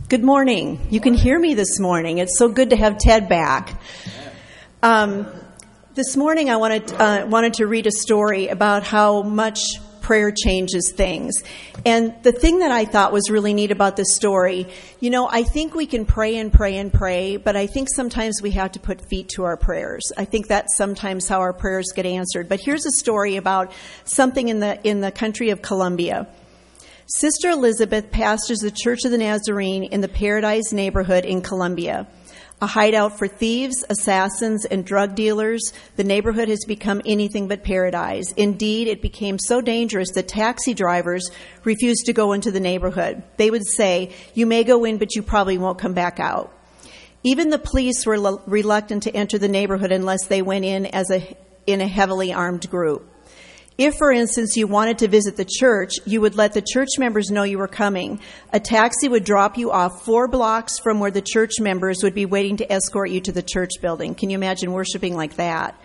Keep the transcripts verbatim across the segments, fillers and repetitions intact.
Good morning. You can hear me this morning. It's so good to have Ted back. Um, this morning I wanted uh, wanted to read a story about how much prayer changes things. And the thing that I thought was really neat about this story, you know, I think we can pray and pray and pray, but I think sometimes we have to put feet to our prayers. I think that's sometimes how our prayers get answered. But here's a story about something in the in the country of Colombia. Sister Elizabeth pastors the Church of the Nazarene in the Paradise neighborhood in Colombia. A hideout for thieves, assassins, and drug dealers, the neighborhood has become anything but paradise. Indeed, it became so dangerous that taxi drivers refused to go into the neighborhood. They would say, "You may go in, but you probably won't come back out." Even the police were l- reluctant to enter the neighborhood unless they went in as a in a heavily armed group. If, for instance, you wanted to visit the church, you would let the church members know you were coming. A taxi would drop you off four blocks from where the church members would be waiting to escort you to the church building. Can you imagine worshiping like that?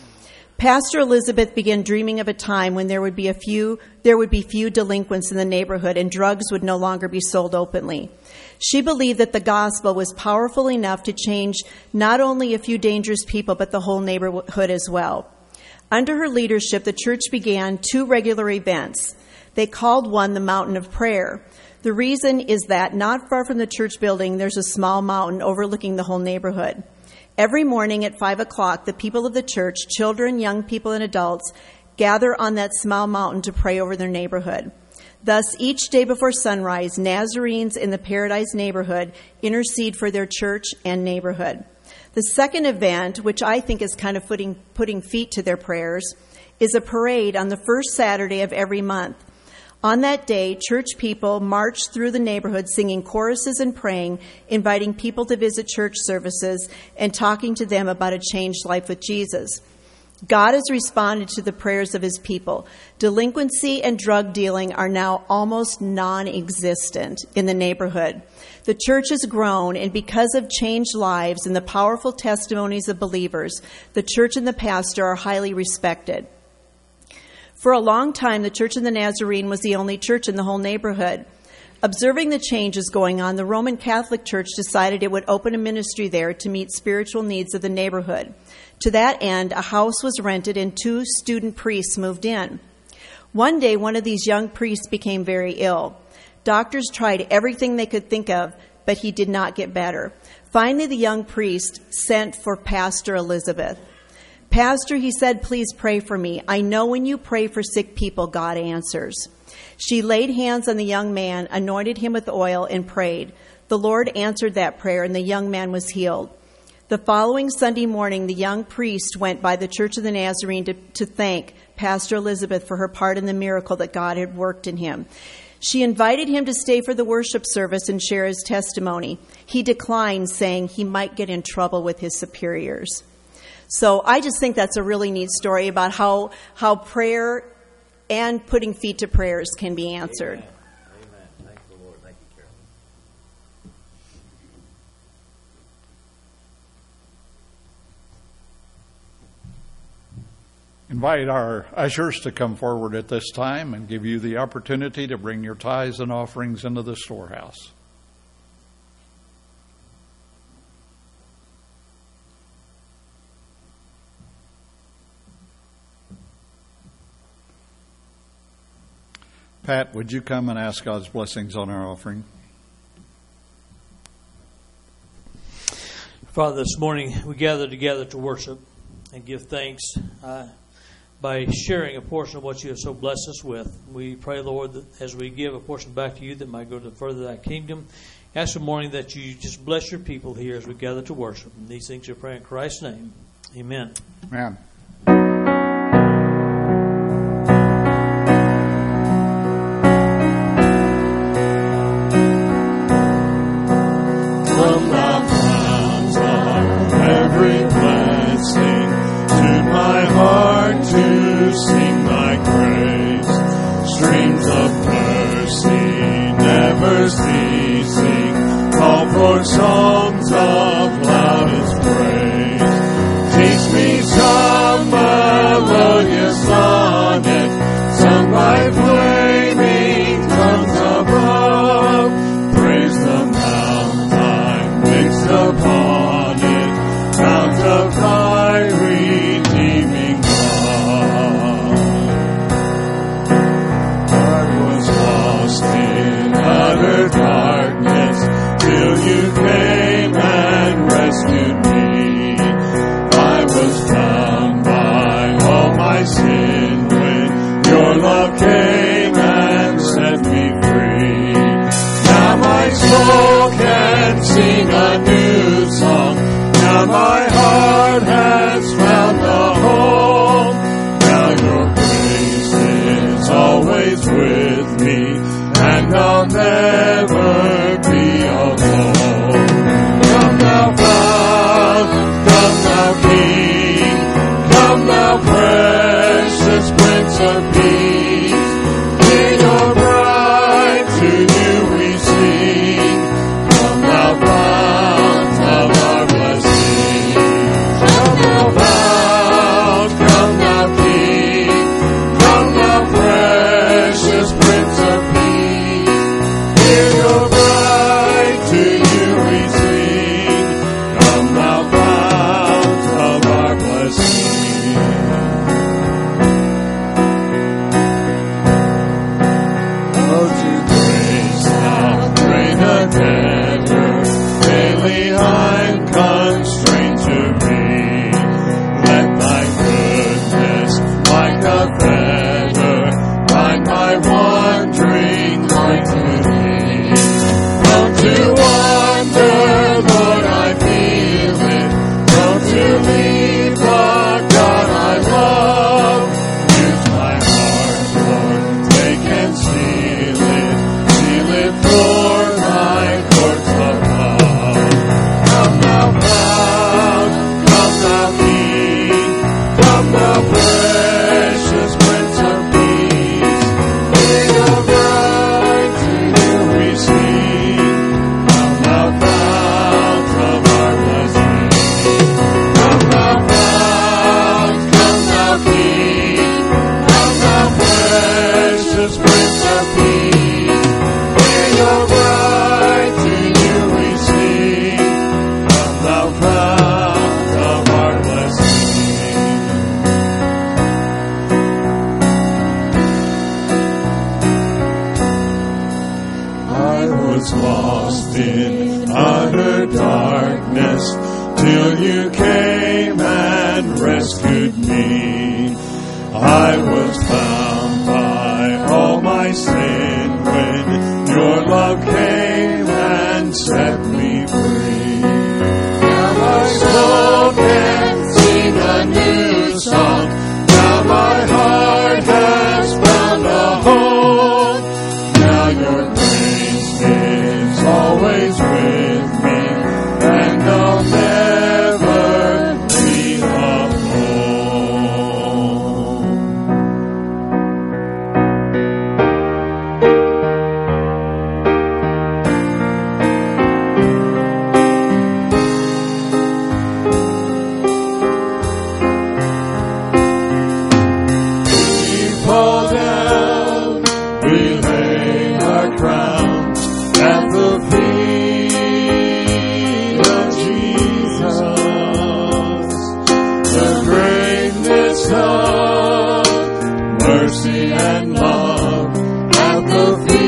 Pastor Elizabeth began dreaming of a time when there would be a few, there would be few delinquents in the neighborhood and drugs would no longer be sold openly. She believed that the gospel was powerful enough to change not only a few dangerous people, but the whole neighborhood as well. Under her leadership, the church began two regular events. They called one the Mountain of Prayer. The reason is that not far from the church building, there's a small mountain overlooking the whole neighborhood. Every morning at five o'clock, the people of the church, children, young people, and adults, gather on that small mountain to pray over their neighborhood. Thus, each day before sunrise, Nazarenes in the Paradise neighborhood intercede for their church and neighborhood. The second event, which I think is kind of putting, putting feet to their prayers, is a parade on the first Saturday of every month. On that day, church people march through the neighborhood singing choruses and praying, inviting people to visit church services and talking to them about a changed life with Jesus. God has responded to the prayers of his people. Delinquency and drug dealing are now almost non-existent in the neighborhood. The church has grown, and because of changed lives and the powerful testimonies of believers, the church and the pastor are highly respected. For a long time, the Church of the Nazarene was the only church in the whole neighborhood. Observing the changes going on, the Roman Catholic Church decided it would open a ministry there to meet spiritual needs of the neighborhood. To that end, a house was rented and two student priests moved in. One day, one of these young priests became very ill. Doctors tried everything they could think of, but he did not get better. Finally, the young priest sent for Pastor Elizabeth. "Pastor," he said, "please pray for me. I know when you pray for sick people, God answers." She laid hands on the young man, anointed him with oil, and prayed. The Lord answered that prayer, and the young man was healed. The following Sunday morning, the young priest went by the Church of the Nazarene to, to thank Pastor Elizabeth for her part in the miracle that God had worked in him. She invited him to stay for the worship service and share his testimony. He declined, saying he might get in trouble with his superiors. So I just think that's a really neat story about how how prayer and putting feet to prayers can be answered. Amen. Amen. Thank the Lord. Thank you, Carol. Invite our ushers to come forward at this time and give you the opportunity to bring your tithes and offerings into the storehouse. Pat, would you come and ask God's blessings on our offering? Father, this morning we gather together to worship and give thanks uh, by sharing a portion of what you have so blessed us with. We pray, Lord, that as we give a portion back to you that might go to further thy kingdom. Ask this morning that you just bless your people here as we gather to worship. And these things we pray in Christ's name. Amen. Amen. Songs of loudest praise. Teach me some melodious sonnet, sung by flaming tongues above. Praise the with me, and I'll never be alone. Come thou fount, come thou King, come thou precious Prince of Peace. Hear your bride, to you we sing. Come thou fount of our blessing. Come thou fount, come thou King, come thou precious Prince of Peace. Hear your bride, to you we sing. Come thou fount of our blessing. Oh, to grace thou great a debtor, daily I'm constrained to be. Let thy goodness, like a fetter, bind my wandering life to thee. Prone to wander, Lord, I feel it. Prone to leave the God I love. Use my heart, Lord, take and seal it. Seal it for thy courts above. Come thou fount, come thou King, come thou precious Prince of Peace. Hear your bride, to you we sing. Come thou fount of our blessing. Come thou fount, come thou King, come thou precious Prince of Peace. Hear your bride, to you we sing. Come thou fount of our blessing. I was lost in utter darkness till you came and rescued me. I was found by all my sin when your love came and set me free. Now my soul can sing a new song. Now my heart has found a home. Now your grace is always with me, and I'll never be alone. We fall down, we lay our crowns at the feet of Jesus. The greatness of mercy and love at the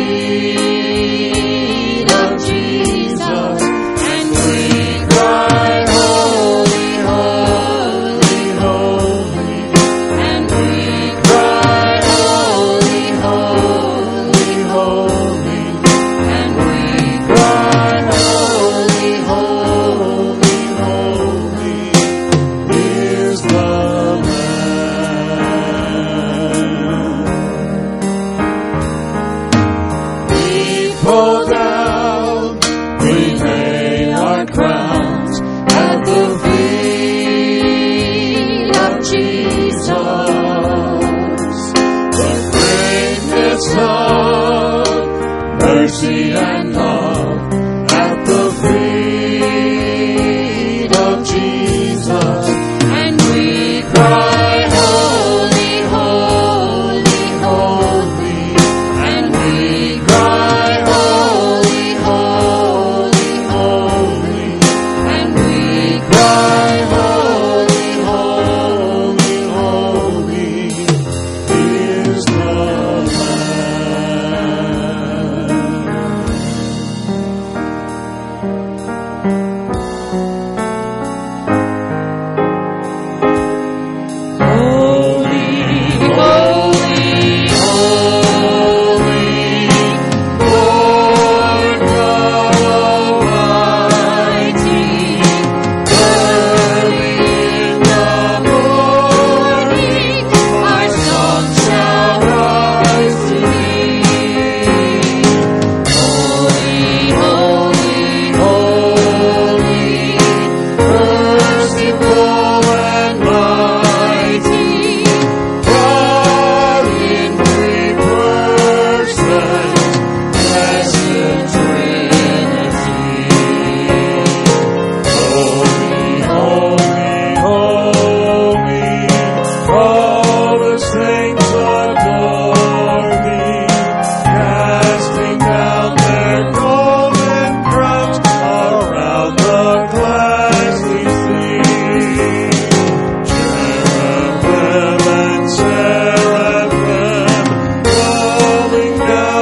feet of Jesus. And we cry, holy, holy, holy. And we cry, holy, holy, holy. And we cry, holy, holy, holy is the Lamb. We pull down, we lay our crowns at the feet of Jesus. The greatness of mercy and love at the feet of Jesus. And we cry, holy, holy, holy. And we cry, holy, holy, holy. And we cry, holy, holy, holy is the Lamb.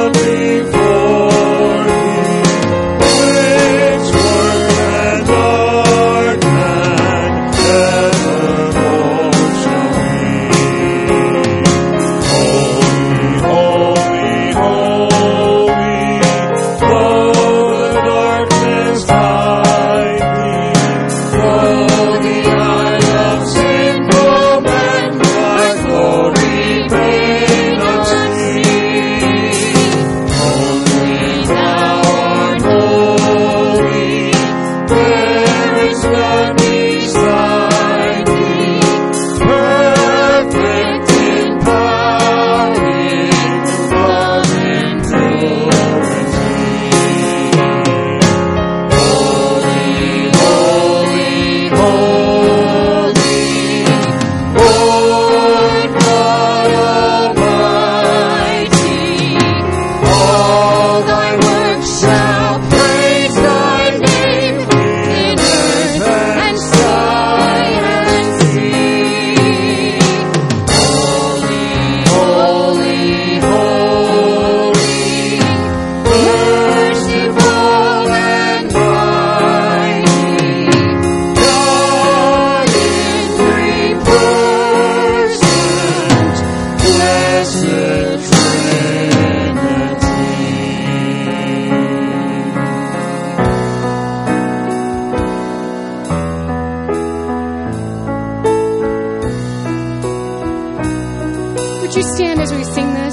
Would you stand as we sing this?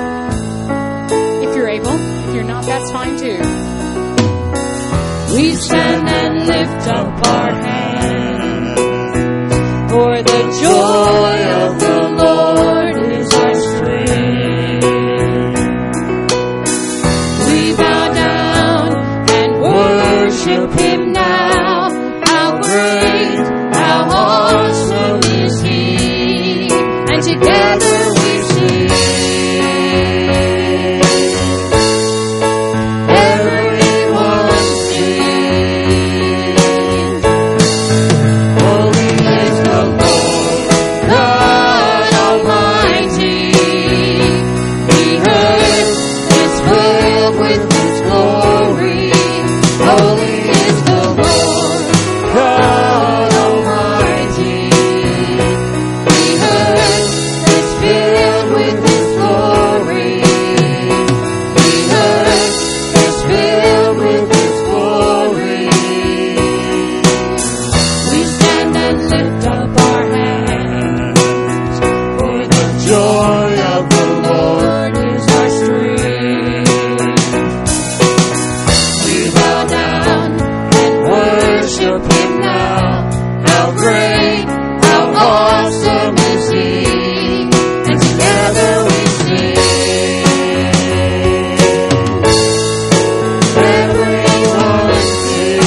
If you're able. If you're not, that's fine too. We stand and lift up our hands, for the joy of the Lord is our strength. We bow down and worship Him now. How great, how awesome is He, and together we sing. Everyone sing. Holy is the Lord, God Almighty. The earth is filled with His glory. Holy is the Lord, God Almighty. The earth is filled with His glory. The earth is filled with His glory. We stand and lift up our hands, for the joy of the Lord is our strength. We bow down and worship Him now. How great, how awesome is He, and together we sing. Everyone sing.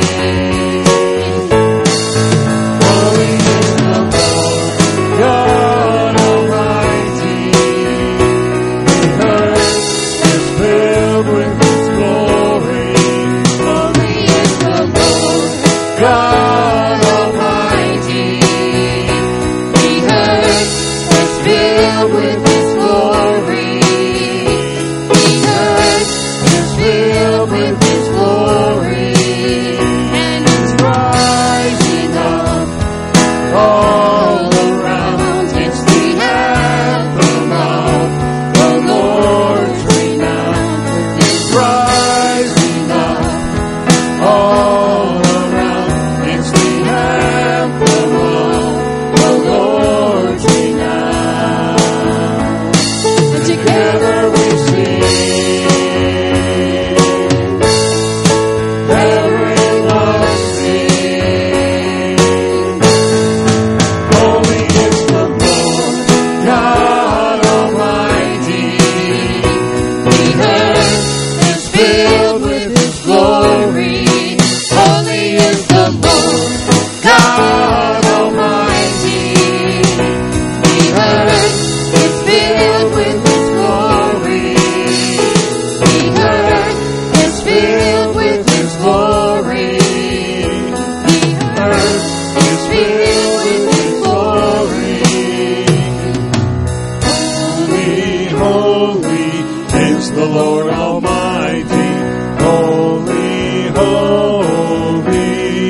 Holy is the Lord, God Almighty. The earth is filled with His glory. Holy is the Lord, God Almighty. The earth is filled with His glory. The earth is filled with His glory, and it's rising up all around. It's the anthem of the Lord's renown. It's rising up all around. It's the anthem of the Lord's renown. And together we sing. Everyone sing. Holy is the Lord, God Almighty. The earth is filled with His glory. Holy is the Lord, God Almighty. The earth is filled with His glory. The earth is filled with His glory. The earth is filled with His glory. Holy, holy is the the Lord Almighty. Holy, holy.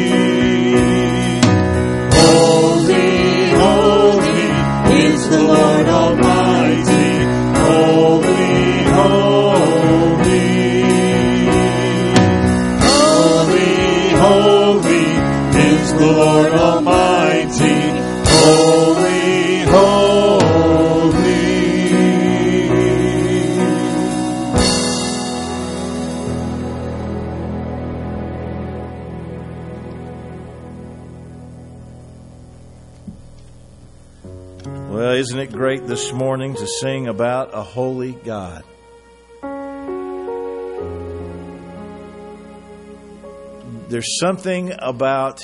Holy, holy is the Lord Almighty. Holy, holy. Holy, holy is the Lord Almighty. Holy, holy. Well, isn't it great this morning to sing about a holy God? There's something about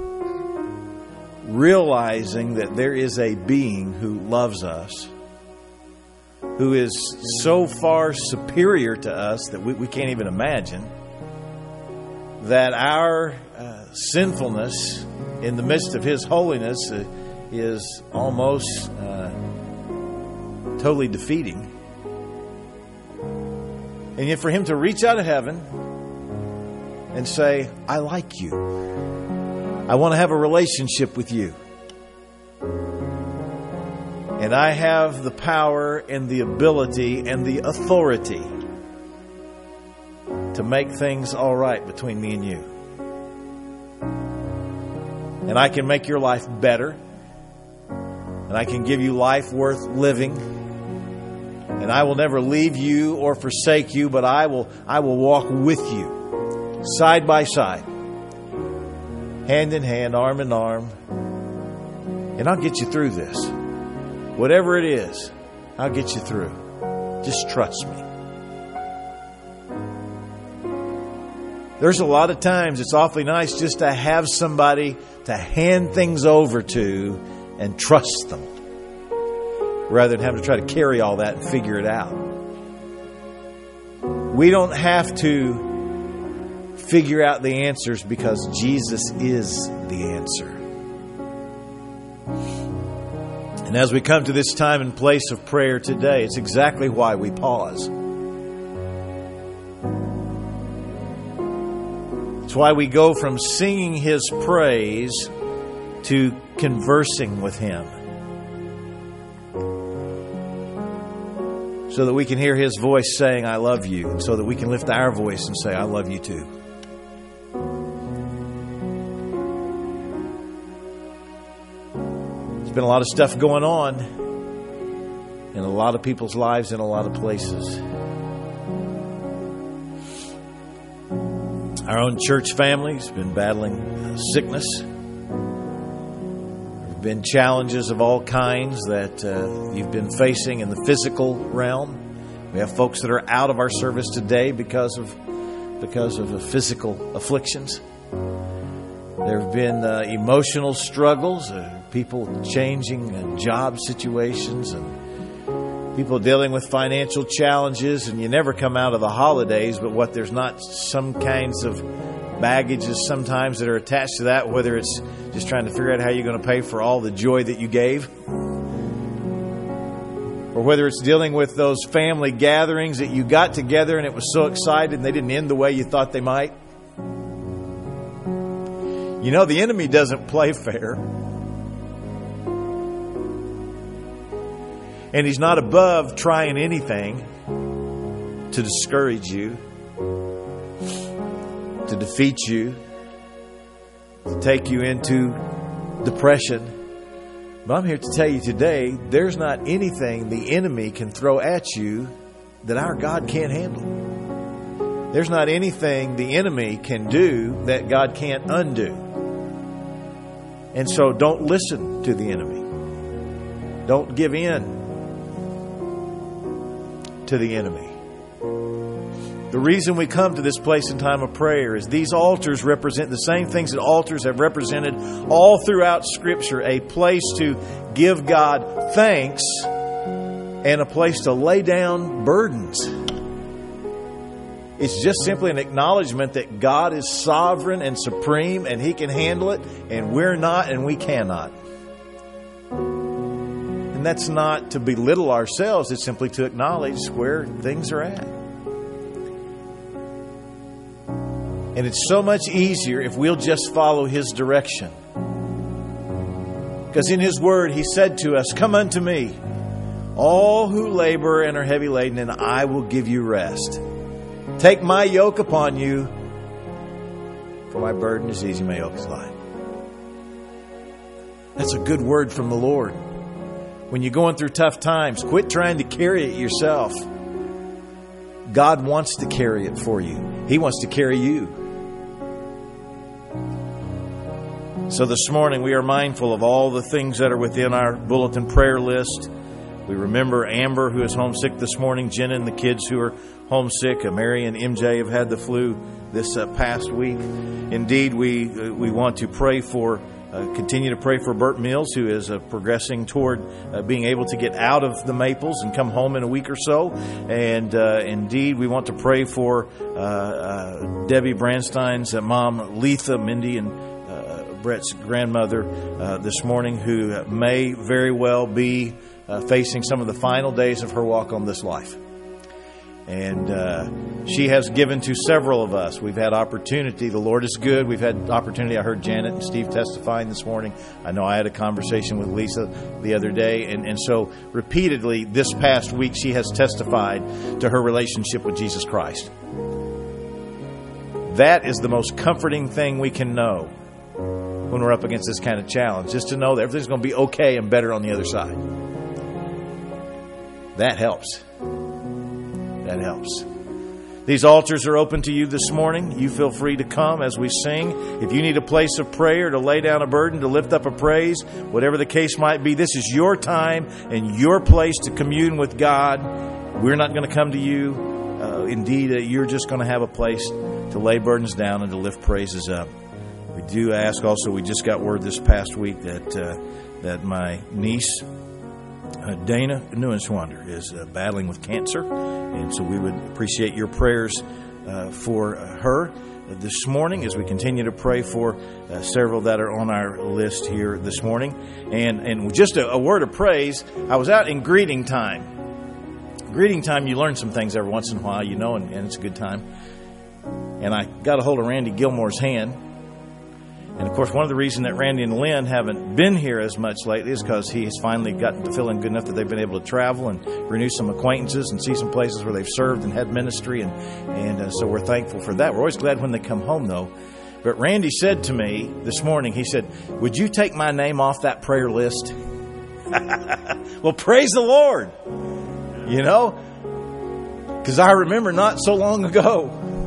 realizing that there is a being who loves us, who is so far superior to us that we, we can't even imagine, that our uh, sinfulness in the midst of His holiness uh, is almost uh, totally defeating. And yet for Him to reach out of heaven and say, I like you. I want to have a relationship with you. And I have the power and the ability and the authority to make things all right between me and you. And I can make your life better. And I can give you life worth living. And I will never leave you or forsake you, but I will I will walk with you, side by side, hand in hand, arm in arm. And I'll get you through this. Whatever it is, I'll get you through. Just trust me. There's a lot of times it's awfully nice just to have somebody to hand things over to and trust them, rather than having to try to carry all that and figure it out. We don't have to figure out the answers because Jesus is the answer. And as we come to this time and place of prayer today, it's exactly why we pause. It's why we go from singing His praise to conversing with Him, so that we can hear His voice saying, I love you, and so that we can lift our voice and say, I love you too. There's been a lot of stuff going on in a lot of people's lives in a lot of places. Our own church family has been battling sickness. Been challenges of all kinds that uh, you've been facing in the physical realm. We have folks that are out of our service today because of because of the physical afflictions. There have been uh, emotional struggles, uh, people changing uh, job situations, and people dealing with financial challenges. And you never come out of the holidays, but what there's not some kinds of baggages sometimes that are attached to that, whether it's just trying to figure out how you're going to pay for all the joy that you gave, or whether it's dealing with those family gatherings that you got together and it was so excited and they didn't end the way you thought they might. You know, the enemy doesn't play fair. And he's not above trying anything to discourage you, to defeat you, to take you into depression. But I'm here to tell you today, there's not anything the enemy can throw at you that our God can't handle. There's not anything the enemy can do that God can't undo. And so don't listen to the enemy. Don't give in to the enemy. The reason we come to this place in time of prayer is these altars represent the same things that altars have represented all throughout Scripture. A place to give God thanks and a place to lay down burdens. It's just simply an acknowledgement that God is sovereign and supreme and He can handle it, and we're not and we cannot. And that's not to belittle ourselves. It's simply to acknowledge where things are at. And it's so much easier if we'll just follow His direction. Because in His Word, He said to us, "Come unto me, all who labor and are heavy laden, and I will give you rest. Take my yoke upon you, for my burden is easy, my yoke is light." That's a good word from the Lord. When you're going through tough times, quit trying to carry it yourself. God wants to carry it for you. He wants to carry you. So this morning we are mindful of all the things that are within our bulletin prayer list. We remember Amber, who is homesick this morning, Jenna and the kids who are homesick. Mary and M J have had the flu this uh, past week. Indeed, we uh, we want to pray for, uh, continue to pray for Bert Mills, who is uh, progressing toward uh, being able to get out of the Maples and come home in a week or so. And uh, indeed, we want to pray for uh, uh, Debbie Brandstein's uh, mom, Letha, Mindy, and uh, Brett's grandmother uh, this morning, who may very well be Uh, facing some of the final days of her walk on this life. And uh, she has given to several of us. We've had opportunity. The Lord is good. We've had opportunity. I heard Janet and Steve testifying this morning. I know I had a conversation with Lisa the other day. And, and so repeatedly this past week, she has testified to her relationship with Jesus Christ. That is the most comforting thing we can know when we're up against this kind of challenge, just to know that everything's going to be okay and better on the other side. That helps. That helps. These altars are open to you this morning. You feel free to come as we sing. If you need a place of prayer, to lay down a burden, to lift up a praise, whatever the case might be, this is your time and your place to commune with God. We're not going to come to you. Uh, indeed, uh, you're just going to have a place to lay burdens down and to lift praises up. We do ask also, we just got word this past week that uh, that my niece, Uh, Dana Neuenswander, is uh, battling with cancer, and so we would appreciate your prayers uh, for uh, her uh, this morning as we continue to pray for uh, several that are on our list here this morning. And and just a, a word of praise. I was out in greeting time. Greeting time, you learn some things every once in a while, you know, and, and it's a good time. And I got a hold of Randy Gilmore's hand. And, of course, one of the reasons that Randy and Lynn haven't been here as much lately is because he has finally gotten to feeling good enough that they've been able to travel and renew some acquaintances and see some places where they've served and had ministry. And, and uh, so we're thankful for that. We're always glad when they come home, though. But Randy said to me this morning, he said, "Would you take my name off that prayer list?" Well, praise the Lord. You know, because I remember not so long ago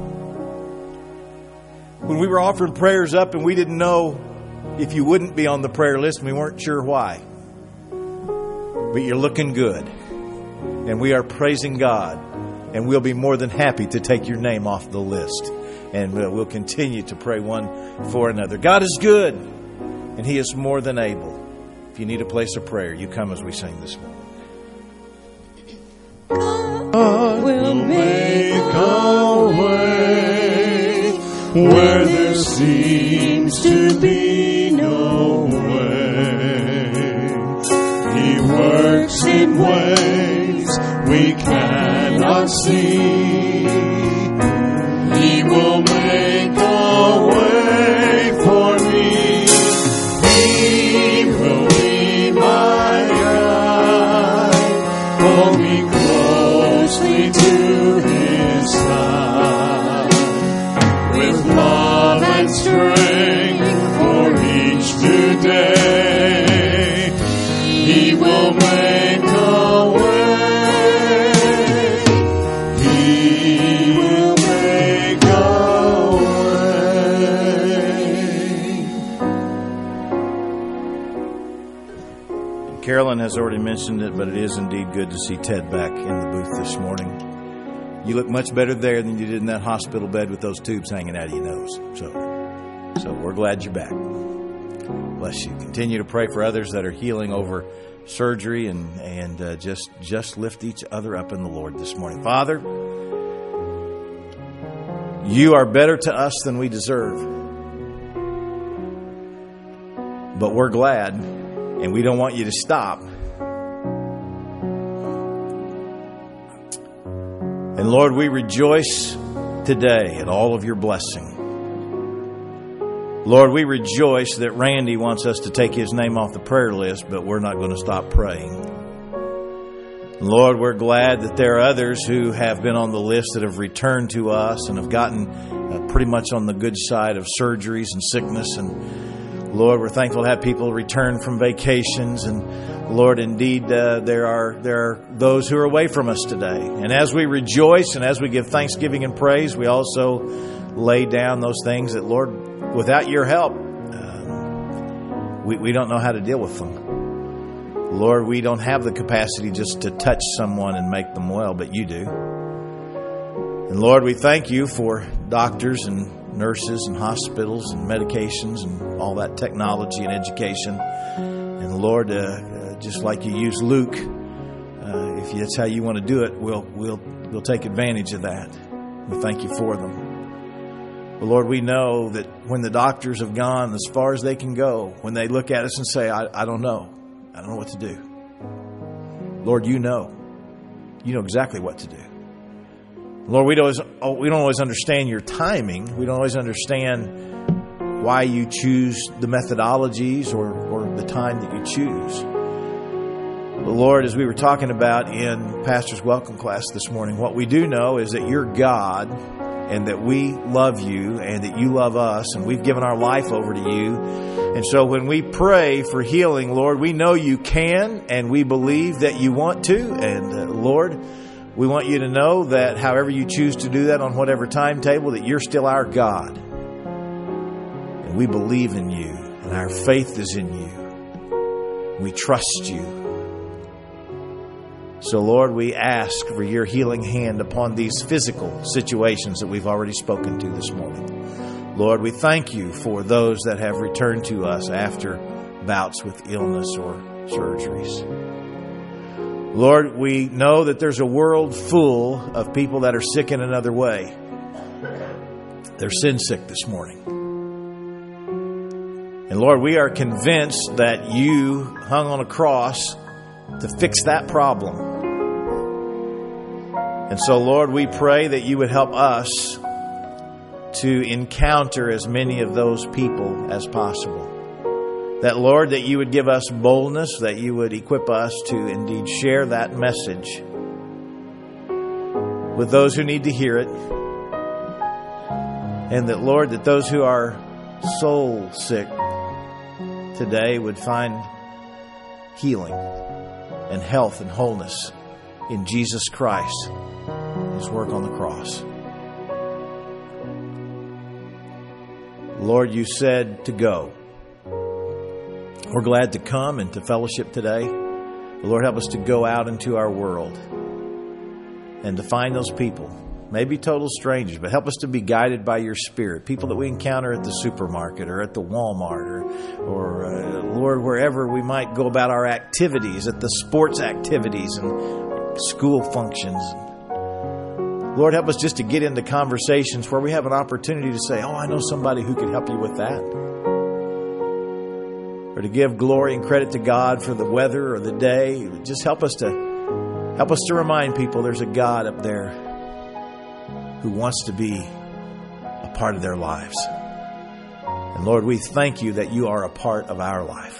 when we were offering prayers up and we didn't know if you wouldn't be on the prayer list and we weren't sure why. But you're looking good. And we are praising God. And we'll be more than happy to take your name off the list. And we'll continue to pray one for another. God is good. And He is more than able. If you need a place of prayer, you come as we sing this morning. God will make a way where there seems to be no way. He works in ways we cannot see. He will make a way for me. He will be my guide, hold me closely to His side. With love and strength for each new day, He will make a way. He will make a way. Carolyn has already mentioned it, but it is indeed good to see Ted back in the booth this morning. You look much better there than you did in that hospital bed with those tubes hanging out of your nose. So, so we're glad you're back. Bless you. Continue to pray for others that are healing over surgery, and and uh, just just lift each other up in the Lord this morning. Father, You are better to us than we deserve, but we're glad, and we don't want You to stop. And Lord, we rejoice today at all of Your blessing. Lord, we rejoice that Randy wants us to take his name off the prayer list, but we're not going to stop praying. Lord, we're glad that there are others who have been on the list that have returned to us and have gotten uh, pretty much on the good side of surgeries and sickness. And Lord, we're thankful to have people return from vacations. And Lord, indeed, uh, there are there are those who are away from us today. And as we rejoice and as we give thanksgiving and praise, we also lay down those things that, Lord, without your help, um, we, we don't know how to deal with them. Lord, we don't have the capacity just to touch someone and make them well, but you do. And Lord, we thank you for doctors and nurses and hospitals and medications and all that technology and education. And Lord, uh, uh, just like you use Luke, uh, if that's how you want to do it, we'll we'll we'll take advantage of that. We thank you for them. But Lord, we know that when the doctors have gone as far as they can go, when they look at us and say, I, I don't know. I don't know what to do. Lord, you know. You know exactly what to do. Lord, we don't always, we don't always understand your timing. We don't always understand why you choose the methodologies or, or the time that you choose. But Lord, as we were talking about in Pastor's Welcome class this morning, what we do know is that you're God and that we love you and that you love us and we've given our life over to you. And so when we pray for healing, Lord, we know you can and we believe that you want to. And uh, Lord, we want you to know that however you choose to do that on whatever timetable, that you're still our God. And we believe in you and our faith is in you. We trust you. So, Lord, we ask for your healing hand upon these physical situations that we've already spoken to this morning. Lord, we thank you for those that have returned to us after bouts with illness or surgeries. Lord, we know that there's a world full of people that are sick in another way. They're sin sick this morning. And Lord, we are convinced that you hung on a cross to fix that problem. And so, Lord, we pray that you would help us to encounter as many of those people as possible. That, Lord, that you would give us boldness, that you would equip us to indeed share that message with those who need to hear it. And that, Lord, that those who are soul sick today would find healing and health and wholeness in Jesus Christ, his work on the cross. Lord, you said to go. We're glad to come and to fellowship today. Lord, help us to go out into our world and to find those people, maybe total strangers, but help us to be guided by your Spirit. People that we encounter at the supermarket or at the Walmart or, or uh, Lord, wherever we might go about our activities, at the sports activities and school functions. Lord, help us just to get into conversations where we have an opportunity to say, oh, I know somebody who could help you with that. Or to give glory and credit to God for the weather or the day. Just help us to help us to remind people there's a God up there who wants to be a part of their lives. And Lord, we thank you that you are a part of our life.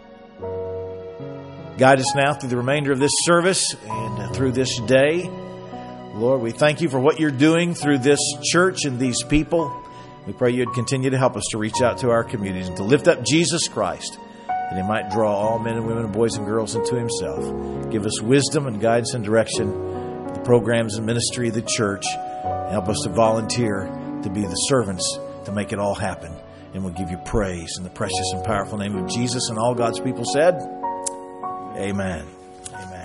Guide us now through the remainder of this service and through this day. Lord, we thank you for what you're doing through this church and these people. We pray you'd continue to help us to reach out to our communities and to lift up Jesus Christ, that he might draw all men and women and boys and girls into himself. Give us wisdom and guidance and direction, the programs and ministry of the church. Help us to volunteer to be the servants to make it all happen. And we'll give you praise in the precious and powerful name of Jesus. And all God's people said, amen. Amen.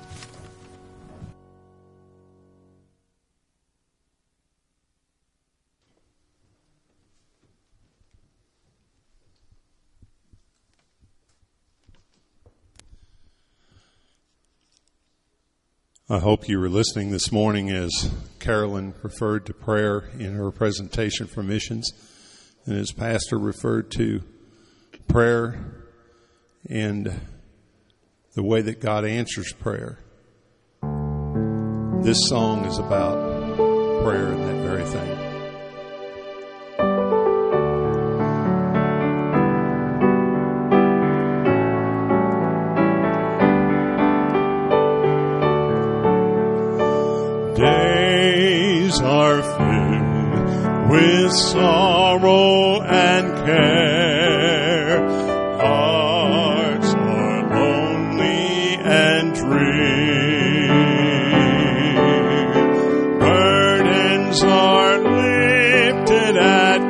I hope you were listening this morning as Carolyn referred to prayer in her presentation for missions, and as Pastor referred to prayer and the way that God answers prayer. This song is about prayer and that very thing. are filled with sorrow and care. Hearts are lonely and drear. Burdens are lifted at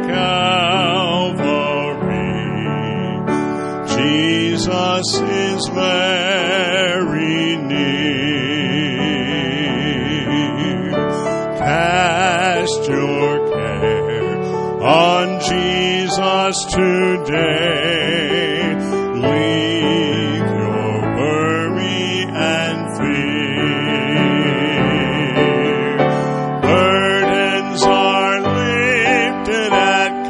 Calvary. Jesus is very near. Cast your care on Jesus today. Leave your worry and fear. Burdens are lifted at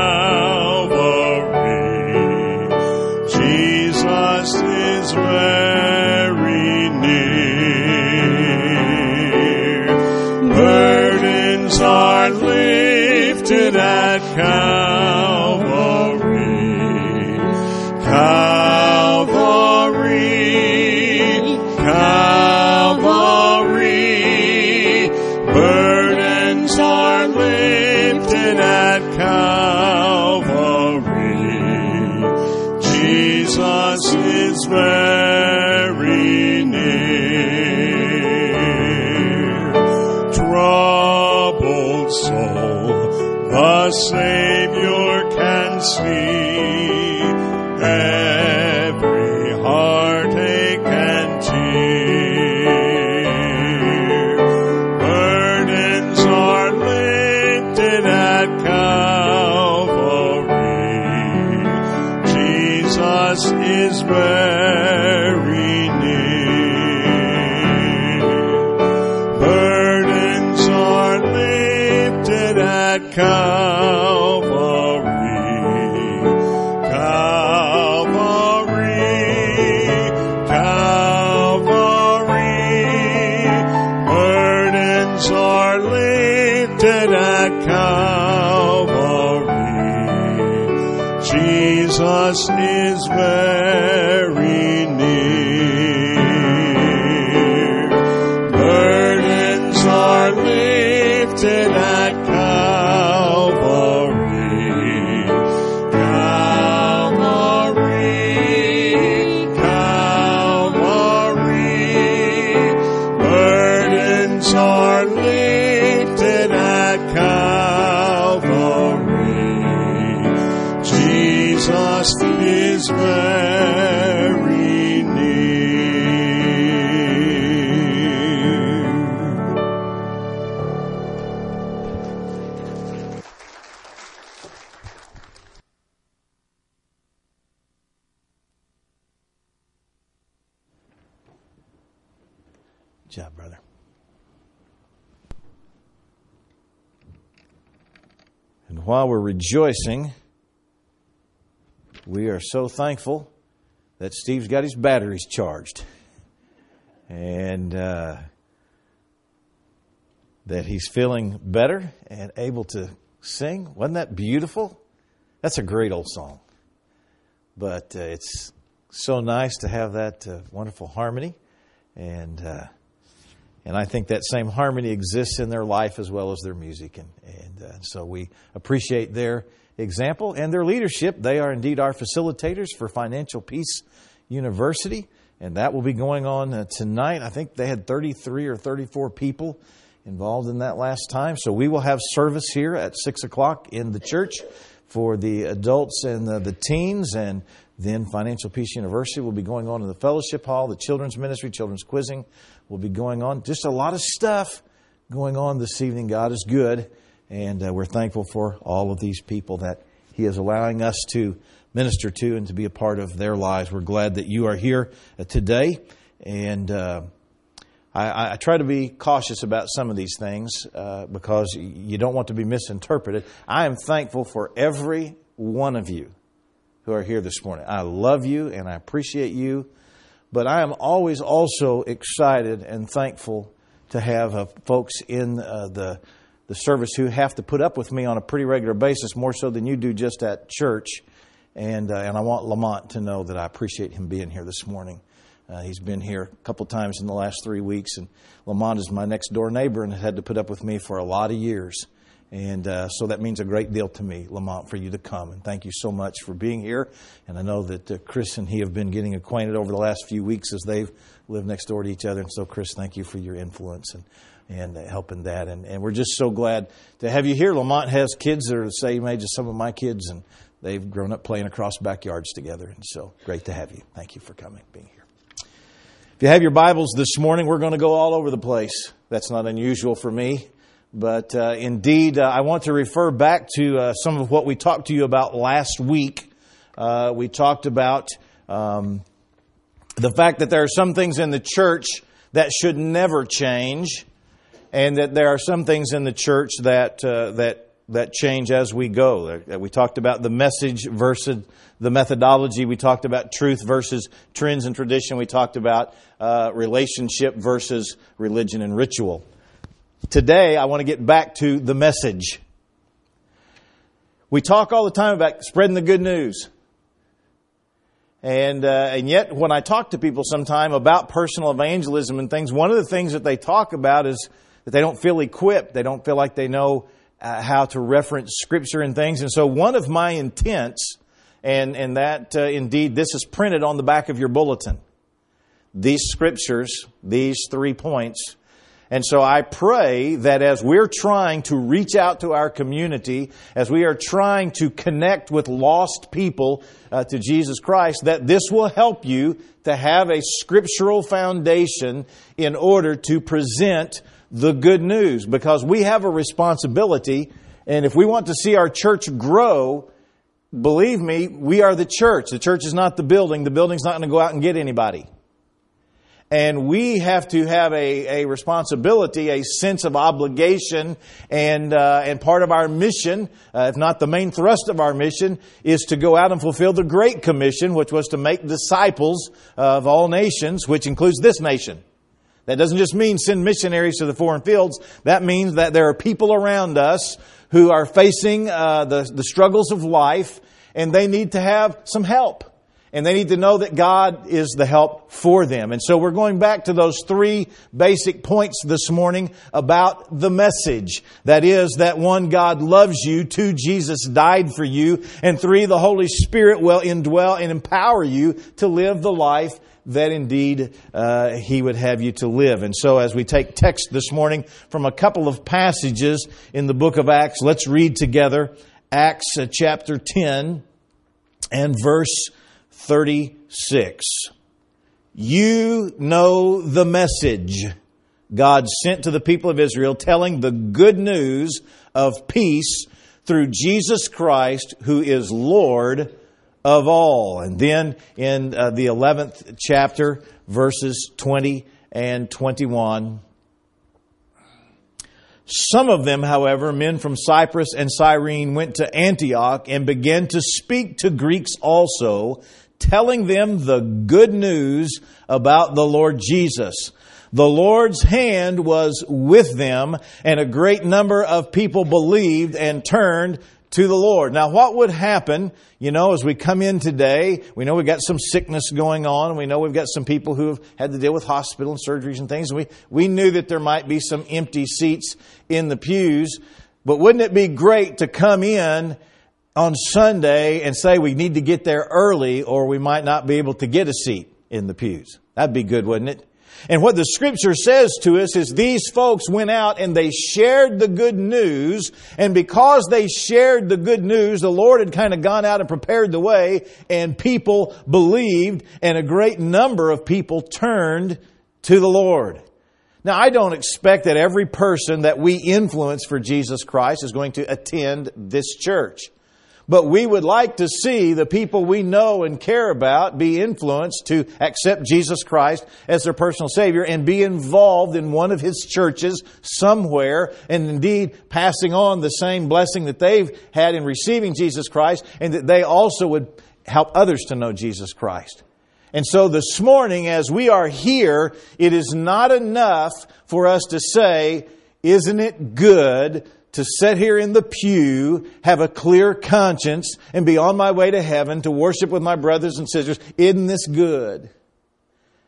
Calvary. Jesus is very near. Burdens are lifted at Calvary. Calvary, Calvary. Burdens are lifted at Calvary. Jesus is very near. Troubled soul, the Savior can see. Every heartache and tear. Burdens are lifted at Calvary. Jesus is very near. Burdens are lifted at Calvary. Calvary, Calvary. Burdens are lifted at Calvary. Jesus is very near. Burdens are lifted at Calvary. Calvary, Calvary. Burdens are lifted at Calvary. Jesus is very near. Good job, brother. And while we're rejoicing, we are so thankful that Steve's got his batteries charged. And uh, that he's feeling better and able to sing. Wasn't that beautiful? That's a great old song. But uh, it's so nice to have that uh, wonderful harmony. And uh, and I think that same harmony exists in their life as well as their music. And, and uh, so we appreciate their example and their leadership. They are indeed our facilitators for Financial Peace University. And that will be going on uh, tonight. I think they had thirty-three or thirty-four people involved in that last time. So we will have service here at six o'clock in the church for the adults and the, the teens. And then Financial Peace University will be going on in the fellowship hall. The children's ministry, children's quizzing will be going on. Just a lot of stuff going on this evening. God is good. And uh, we're thankful for all of these people that He is allowing us to minister to and to be a part of their lives. We're glad that you are here uh, today. And uh, I, I try to be cautious about some of these things uh, because you don't want to be misinterpreted. I am thankful for every one of you who are here this morning. I love you and I appreciate you. But I am always also excited and thankful to have uh, folks in uh, the the service who have to put up with me on a pretty regular basis, more so than you do just at church. And uh, and I want Lamont to know that I appreciate him being here this morning. Uh, Uh, he's been here a couple times in the last three weeks, and Lamont is my next door neighbor and has had to put up with me for a lot of years. And uh, so that means a great deal to me, Lamont, for you to come. And thank you so much for being here. And I know that uh, Chris and he have been getting acquainted over the last few weeks as they've lived next door to each other. And so, Chris, thank you for your influence and, and uh, helping that. And, and we're just so glad to have you here. Lamont has kids that are the same age as some of my kids, and they've grown up playing across backyards together. And so great to have you. Thank you for coming, being here. If you have your Bibles this morning, we're going to go all over the place. That's not unusual for me. But uh, indeed, uh, I want to refer back to uh, some of what we talked to you about last week. Uh, we talked about um, the fact that there are some things in the church that should never change, and that there are some things in the church that uh, that that change as we go. We talked about the message versus the methodology. We talked about truth versus trends and tradition. We talked about uh, relationship versus religion and ritual. Today, I want to get back to the message. We talk all the time about spreading the good news. And uh, and yet, when I talk to people sometime about personal evangelism and things, one of the things that they talk about is that they don't feel equipped. They don't feel like they know uh, how to reference Scripture and things. And so one of my intents, and, and that uh, indeed this is printed on the back of your bulletin, these Scriptures, these three points. And so I pray that as we're trying to reach out to our community, as we are trying to connect with lost people uh, to Jesus Christ, that this will help you to have a scriptural foundation in order to present the good news. Because we have a responsibility, and if we want to see our church grow, believe me, we are the church. The church is not the building. The building's not going to go out and get anybody. And we have to have a, a responsibility, a sense of obligation, and uh, and part of our mission, uh, if not the main thrust of our mission, is to go out and fulfill the Great Commission, which was to make disciples of all nations, which includes this nation. That doesn't just mean send missionaries to the foreign fields. That means that there are people around us who are facing uh, the, the struggles of life, and they need to have some help. And they need to know that God is the help for them. And so we're going back to those three basic points this morning about the message. That is, that one, God loves you. Two, Jesus died for you. And three, the Holy Spirit will indwell and empower you to live the life that indeed uh, He would have you to live. And so as we take text this morning from a couple of passages in the book of Acts, let's read together Acts uh, chapter ten and verse thirty-six. You know the message God sent to the people of Israel, telling the good news of peace through Jesus Christ, who is Lord of all. And then in uh, the eleventh chapter, verses twenty and twenty-one. Some of them, however, men from Cyprus and Cyrene, went to Antioch and began to speak to Greeks also, telling them the good news about the Lord Jesus. The Lord's hand was with them, and a great number of people believed and turned to the Lord. Now, what would happen, you know, as we come in today, we know we've got some sickness going on, and we know we've got some people who have had to deal with hospital and surgeries and things. We, we knew that there might be some empty seats in the pews, but wouldn't it be great to come in on Sunday and say we need to get there early, or we might not be able to get a seat in the pews? That'd be good, wouldn't it? And what the Scripture says to us is these folks went out and they shared the good news. And because they shared the good news, the Lord had kind of gone out and prepared the way, and people believed, and a great number of people turned to the Lord. Now, I don't expect that every person that we influence for Jesus Christ is going to attend this church. But we would like to see the people we know and care about be influenced to accept Jesus Christ as their personal Savior and be involved in one of His churches somewhere, and indeed passing on the same blessing that they've had in receiving Jesus Christ, and that they also would help others to know Jesus Christ. And so this morning, as we are here, it is not enough for us to say, isn't it good to sit here in the pew, have a clear conscience, and be on my way to heaven to worship with my brothers and sisters? Isn't this good?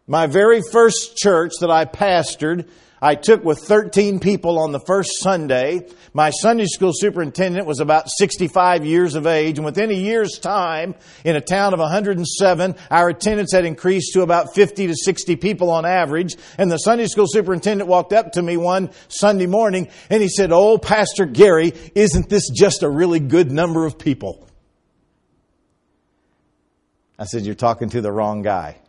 My very first church that I pastored, I took with thirteen people on the first Sunday. My Sunday school superintendent was about sixty-five years of age, and within a year's time, in a town of one hundred seven, our attendance had increased to about fifty to sixty people on average. And the Sunday school superintendent walked up to me one Sunday morning, and he said, "Oh, Pastor Gary, isn't this just a really good number of people?" I said, "You're talking to the wrong guy."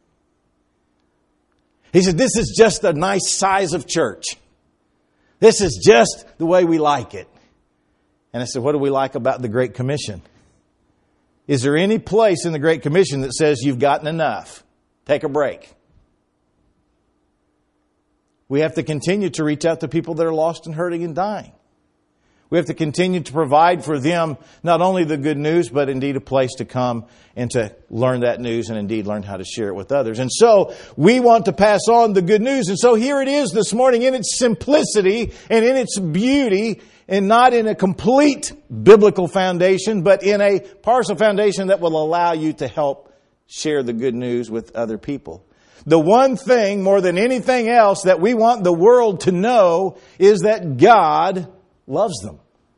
He said, "This is just a nice size of church. This is just the way we like it." And I said, "What do we like about the Great Commission? Is there any place in the Great Commission that says you've gotten enough? Take a break." We have to continue to reach out to people that are lost and hurting and dying. We have to continue to provide for them not only the good news, but indeed a place to come and to learn that news and indeed learn how to share it with others. And so we want to pass on the good news. And so here it is this morning in its simplicity and in its beauty, and not in a complete biblical foundation, but in a partial foundation that will allow you to help share the good news with other people. The one thing more than anything else that we want the world to know is that God loves them.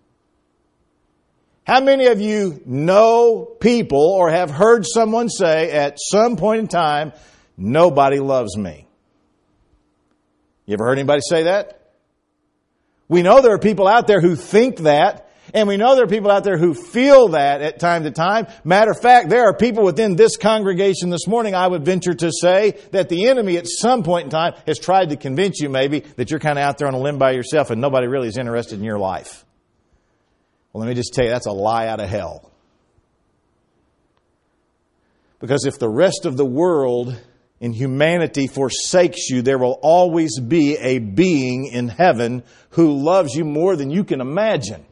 How many of you know people or have heard someone say at some point in time, "Nobody loves me"? You ever heard anybody say that? We know there are people out there who think that, and we know there are people out there who feel that at time to time. Matter of fact, there are people within this congregation this morning, I would venture to say, that the enemy at some point in time has tried to convince you maybe that you're kind of out there on a limb by yourself and nobody really is interested in your life. Well, let me just tell you, that's a lie out of hell. Because if the rest of the world in humanity forsakes you, there will always be a being in heaven who loves you more than you can imagine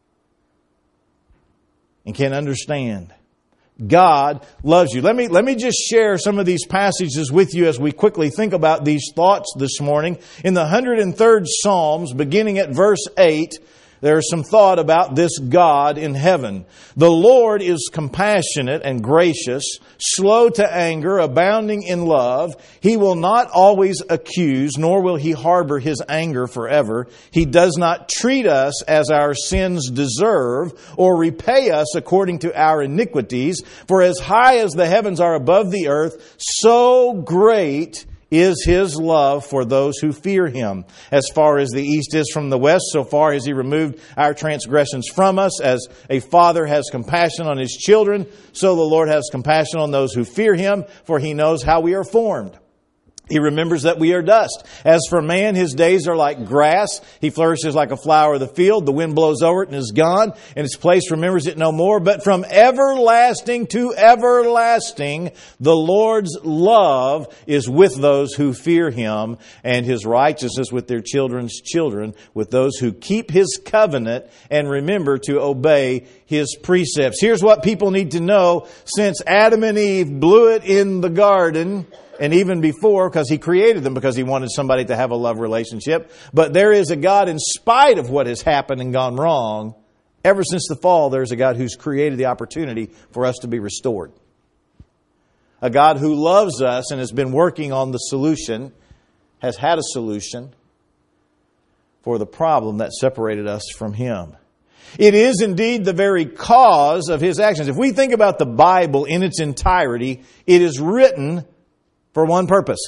and can understand. God loves you. Let me, let me just share some of these passages with you as we quickly think about these thoughts this morning. In the one hundred third Psalms, beginning at verse eight, there is some thought about this God in heaven. "The Lord is compassionate and gracious, slow to anger, abounding in love. He will not always accuse, nor will He harbor His anger forever. He does not treat us as our sins deserve, or repay us according to our iniquities. For as high as the heavens are above the earth, so great is His love for those who fear Him. As far as the east is from the west, so far has He removed our transgressions from us. As a father has compassion on his children, so the Lord has compassion on those who fear Him, for He knows how we are formed. He remembers that we are dust. As for man, his days are like grass. He flourishes like a flower of the field. The wind blows over it and is gone, and its place remembers it no more. But from everlasting to everlasting, the Lord's love is with those who fear Him, and His righteousness with their children's children, with those who keep His covenant and remember to obey His precepts." Here's what people need to know. Since Adam and Eve blew it in the garden, and even before, because He created them because He wanted somebody to have a love relationship. But there is a God, in spite of what has happened and gone wrong, ever since the fall, there's a God who's created the opportunity for us to be restored. A God who loves us and has been working on the solution, has had a solution for the problem that separated us from Him. It is indeed the very cause of His actions. If we think about the Bible in its entirety, it is written for one purpose.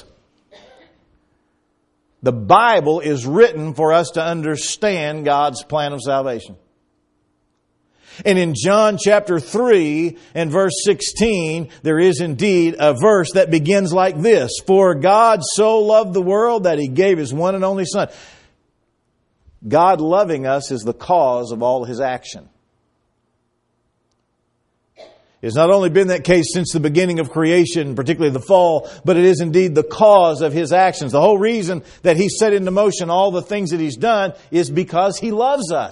The Bible is written for us to understand God's plan of salvation. And in John chapter three and verse sixteen, there is indeed a verse that begins like this: "For God so loved the world that He gave His one and only Son." God loving us is the cause of all His action. It's not only been that case since the beginning of creation, particularly the fall, but it is indeed the cause of His actions. The whole reason that He set into motion all the things that He's done is because He loves us.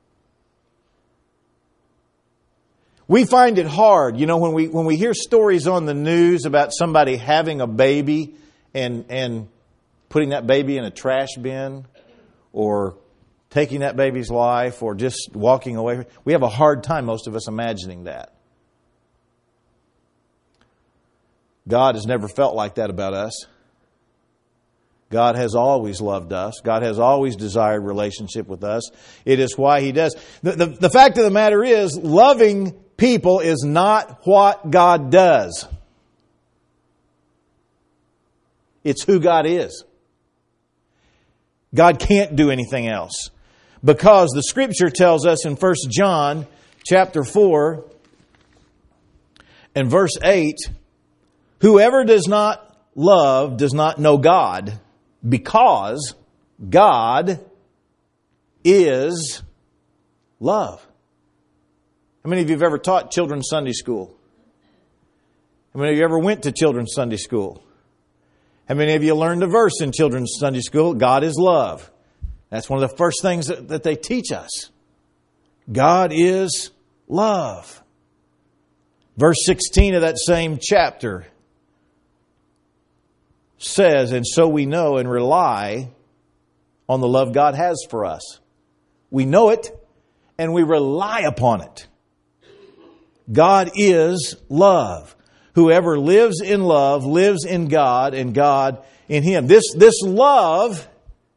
We find it hard, you know, when we when we hear stories on the news about somebody having a baby and and putting that baby in a trash bin, or taking that baby's life, or just walking away. We have a hard time, most of us, imagining that. God has never felt like that about us. God has always loved us. God has always desired relationship with us. It is why He does. The, the, the fact of the matter is, loving people is not what God does. It's who God is. God can't do anything else. Because the Scripture tells us in First John chapter four and verse eight, whoever does not love does not know God, because God is love. How many of you have ever taught children's Sunday school? How many of you ever went to children's Sunday school? How many of you learned a verse in children's Sunday school? God is love. That's one of the first things that, that they teach us. God is love. Verse sixteen of that same chapter says, and so we know and rely on the love God has for us. We know it and we rely upon it. God is love. Whoever lives in love lives in God and God in him. This, this love,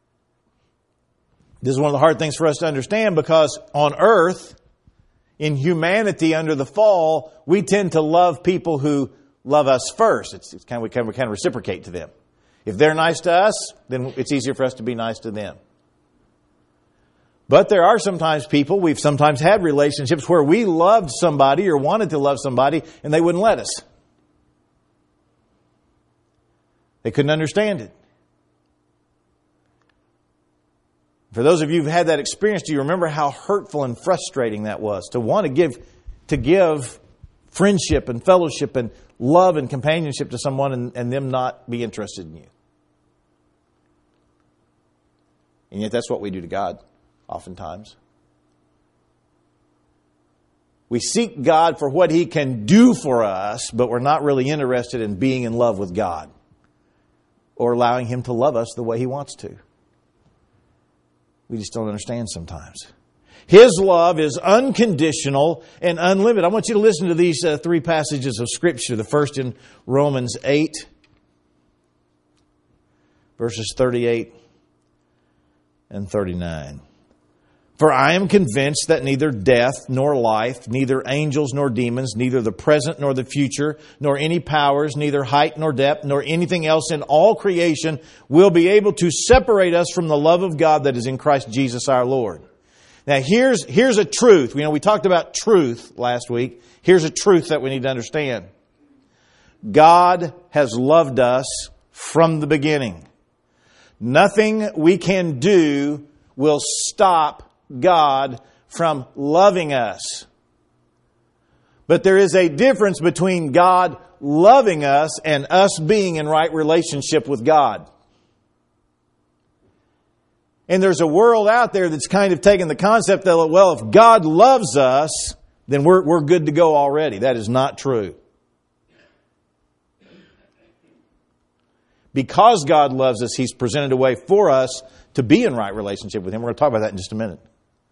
this is one of the hard things for us to understand, because on earth, in humanity under the fall, we tend to love people who love us first. It's, it's kind of, we kind of, we kind of reciprocate to them. If they're nice to us, then it's easier for us to be nice to them. But there are sometimes people, we've sometimes had relationships where we loved somebody or wanted to love somebody and they wouldn't let us. They couldn't understand it. For those of you who've had that experience, do you remember how hurtful and frustrating that was? To want to give, to give friendship and fellowship and love and companionship to someone and, and them not be interested in you. And yet that's what we do to God oftentimes. We seek God for what He can do for us, but we're not really interested in being in love with God or allowing Him to love us the way He wants to. We just don't understand sometimes. His love is unconditional and unlimited. I want you to listen to these uh, three passages of Scripture. The first in Romans eight, verses thirty-eight and thirty-nine. For I am convinced that neither death nor life, neither angels nor demons, neither the present nor the future, nor any powers, neither height nor depth, nor anything else in all creation will be able to separate us from the love of God that is in Christ Jesus our Lord. Now here's, here's a truth. You know, we talked about truth last week. Here's a truth that we need to understand. God has loved us from the beginning. Nothing we can do will stop God from loving us. But there is a difference between God loving us and us being in right relationship with God. And there's a world out there that's kind of taken the concept that, well, if God loves us, then we're, we're good to go already. That is not true. Because God loves us, He's presented a way for us to be in right relationship with Him. We're going to talk about that in just a minute.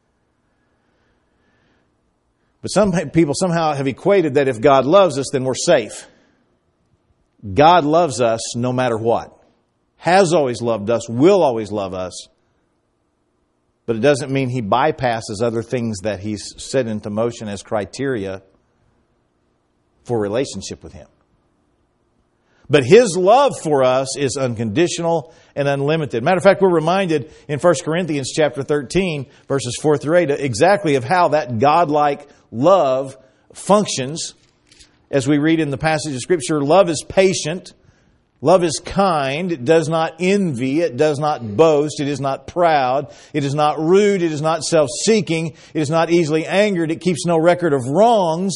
But some people somehow have equated that if God loves us, then we're safe. God loves us no matter what. Has always loved us, will always love us. But it doesn't mean He bypasses other things that He's set into motion as criteria for relationship with Him. But His love for us is unconditional and unlimited. Matter of fact, we're reminded in First Corinthians chapter thirteen, verses four through eight, exactly of how that godlike love functions. As we read in the passage of Scripture, love is patient. Love is kind. It does not envy. It does not boast. It is not proud. It is not rude. It is not self-seeking. It is not easily angered. It keeps no record of wrongs.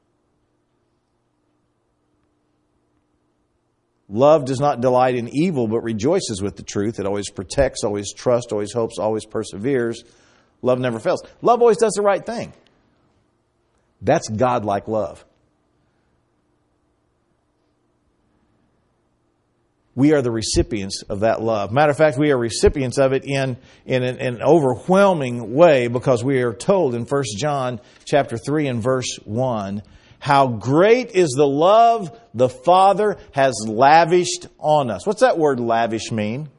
Love does not delight in evil, but rejoices with the truth. It always protects, always trusts, always hopes, always perseveres. Love never fails. Love always does the right thing. That's God-like love. We are the recipients of that love. Matter of fact, we are recipients of it in, in an, an overwhelming way, because we are told in First John chapter three and verse one how great is the love the Father has lavished on us. What's that word lavish mean?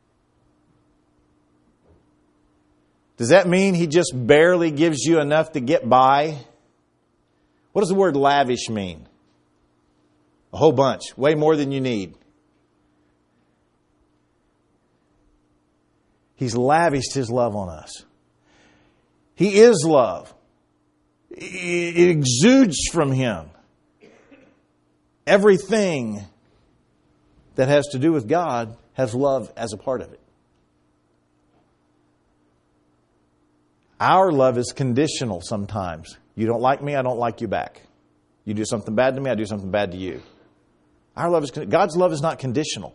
Does that mean He just barely gives you enough to get by? What does the word lavish mean? A whole bunch, way more than you need. He's lavished His love on us. He is love. It exudes from Him. Everything that has to do with God has love as a part of it. Our love is conditional sometimes. You don't like me, I don't like you back. You do something bad to me, I do something bad to you. Our love is God's love is not conditional.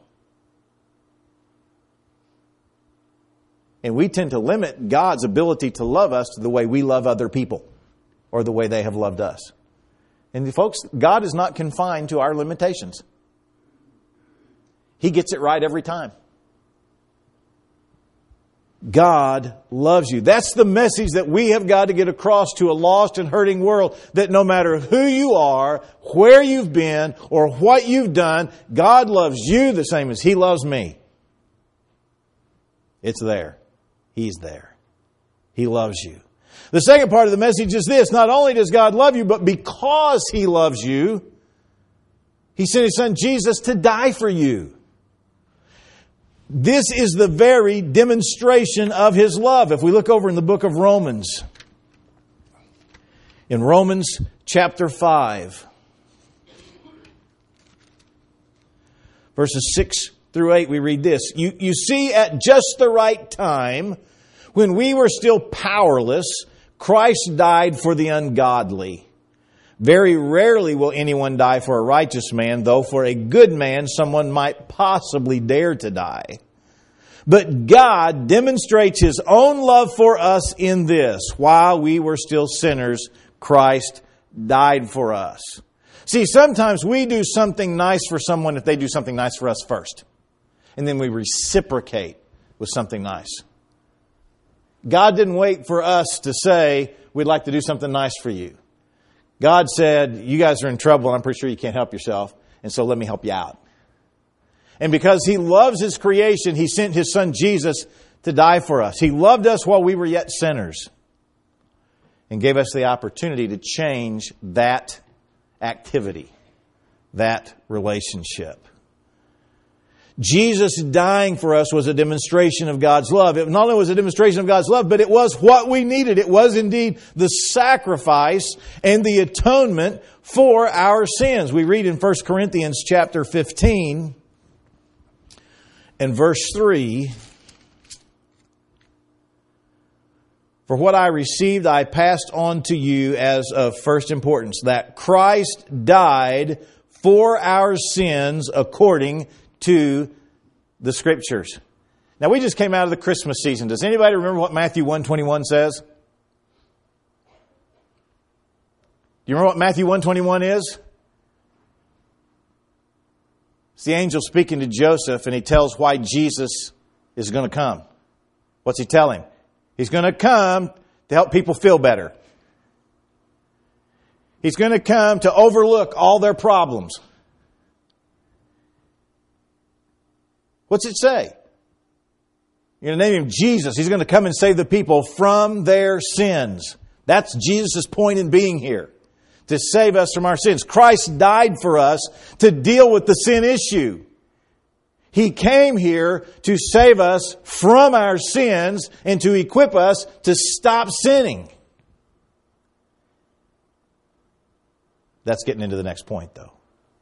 And we tend to limit God's ability to love us to the way we love other people or the way they have loved us. And folks, God is not confined to our limitations. He gets it right every time. God loves you. That's the message that we have got to get across to a lost and hurting world, that no matter who you are, where you've been, or what you've done, God loves you the same as He loves me. It's there. He's there. He loves you. The second part of the message is this: not only does God love you, but because He loves you, He sent His Son Jesus to die for you. This is the very demonstration of His love. If we look over in the book of Romans, in Romans chapter five, verses six through eight, we read this. You, you see, at just the right time, when we were still powerless, Christ died for the ungodly. Very rarely will anyone die for a righteous man, though for a good man someone might possibly dare to die. But God demonstrates His own love for us in this: while we were still sinners, Christ died for us. See, sometimes we do something nice for someone if they do something nice for us first. And then we reciprocate with something nice. God didn't wait for us to say, we'd like to do something nice for you. God said, you guys are in trouble and I'm pretty sure you can't help yourself, and so let me help you out. And because He loves His creation, He sent His Son Jesus to die for us. He loved us while we were yet sinners and gave us the opportunity to change that activity, that relationship. Jesus dying for us was a demonstration of God's love. It not only was a demonstration of God's love, but it was what we needed. It was indeed the sacrifice and the atonement for our sins. We read in First Corinthians chapter fifteen and verse three, "For what I received I passed on to you as of first importance, that Christ died for our sins according to the Scriptures." Now, we just came out of the Christmas season. Does anybody remember what Matthew one twenty-one says? Do you remember what Matthew one twenty-one is? It's the angel speaking to Joseph, and he tells why Jesus is going to come. What's he tell him? He's going to come to help people feel better. He's going to come to overlook all their problems. What's it say? In the name of Jesus, He's going to come and save the people from their sins. That's Jesus' point in being here, to save us from our sins. Christ died for us to deal with the sin issue. He came here to save us from our sins and to equip us to stop sinning. That's getting into the next point, though.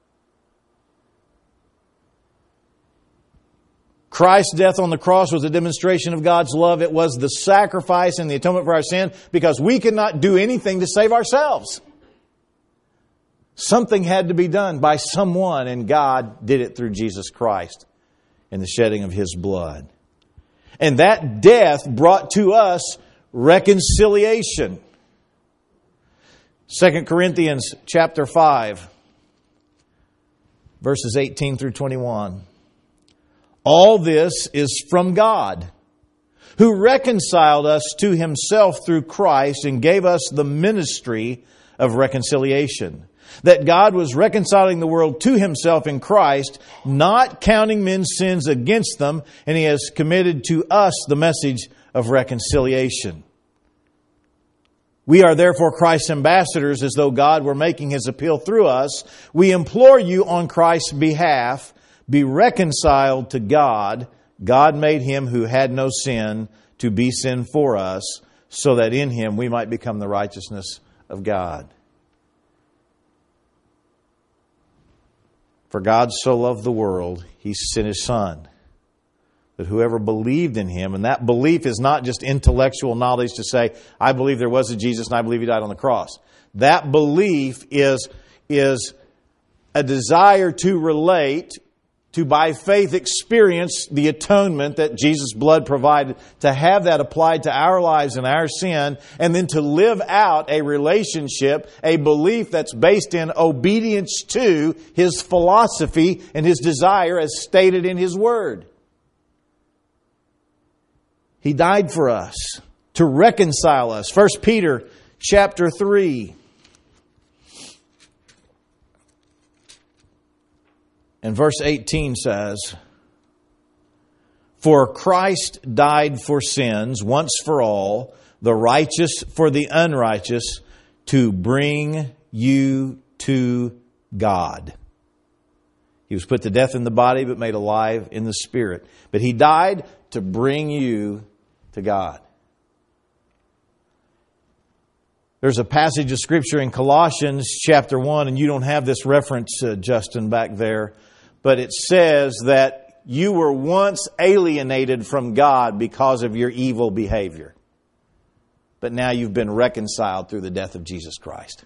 Christ's death on the cross was a demonstration of God's love. It was the sacrifice and the atonement for our sin, because we could not do anything to save ourselves. Something had to be done by someone, and God did it through Jesus Christ and the shedding of His blood. And that death brought to us reconciliation. Second Corinthians chapter five, verses eighteen through twenty-one. All this is from God, who reconciled us to Himself through Christ and gave us the ministry of reconciliation. that God was reconciling the world to Himself in Christ, not counting men's sins against them, and He has committed to us the message of reconciliation. We are therefore Christ's ambassadors, as though God were making His appeal through us. We implore you on Christ's behalf, be reconciled to God. God made Him who had no sin to be sin for us, so that in Him we might become the righteousness of God. For God so loved the world, He sent His Son, that whoever believed in Him, and that belief is not just intellectual knowledge to say, I believe there was a Jesus and I believe He died on the cross. That belief is, is a desire to relate, to by faith experience the atonement that Jesus' blood provided, to have that applied to our lives and our sin, and then to live out a relationship, a belief that's based in obedience to His philosophy and His desire as stated in His Word. He died for us to reconcile us. First Peter chapter three. And verse eighteen says, For Christ died for sins once for all, the righteous for the unrighteous, to bring you to God. He was put to death in the body, but made alive in the spirit. But He died to bring you to God. There's a passage of Scripture in Colossians chapter one, and you don't have this reference, uh, Justin, back there, but it says that you were once alienated from God because of your evil behavior. But now you've been reconciled through the death of Jesus Christ.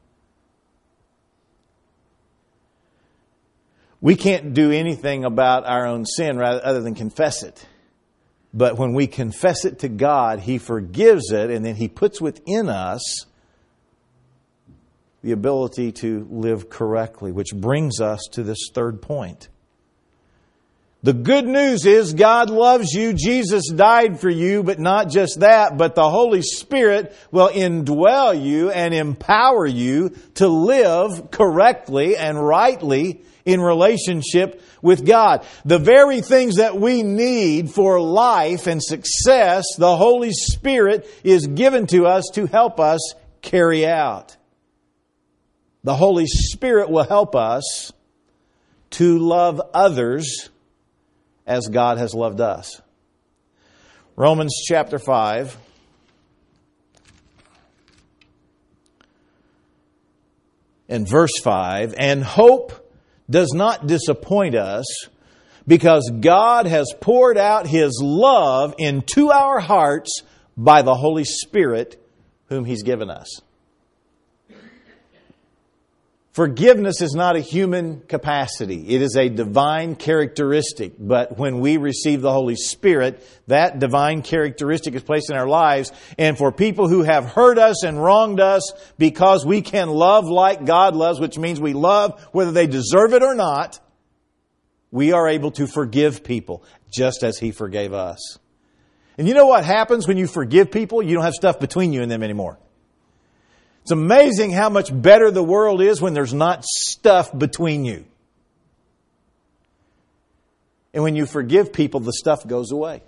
We can't do anything about our own sin rather other than confess it. But when we confess it to God, He forgives it, and then He puts within us the ability to live correctly, which brings us to this third point. The good news is God loves you. Jesus died for you, but not just that, but the Holy Spirit will indwell you and empower you to live correctly and rightly in relationship with God. The very things that we need for life and success, the Holy Spirit is given to us to help us carry out. The Holy Spirit will help us to love others as God has loved us. Romans chapter five. And verse five. And hope does not disappoint us, because God has poured out His love into our hearts by the Holy Spirit whom He's given us. Forgiveness is not a human capacity. It is a divine characteristic. But when we receive the Holy Spirit, that divine characteristic is placed in our lives. And for people who have hurt us and wronged us, because we can love like God loves, which means we love whether they deserve it or not, we are able to forgive people just as He forgave us. And you know what happens when you forgive people? You don't have stuff between you and them anymore. It's amazing how much better the world is when there's not stuff between you. And when you forgive people, the stuff goes away.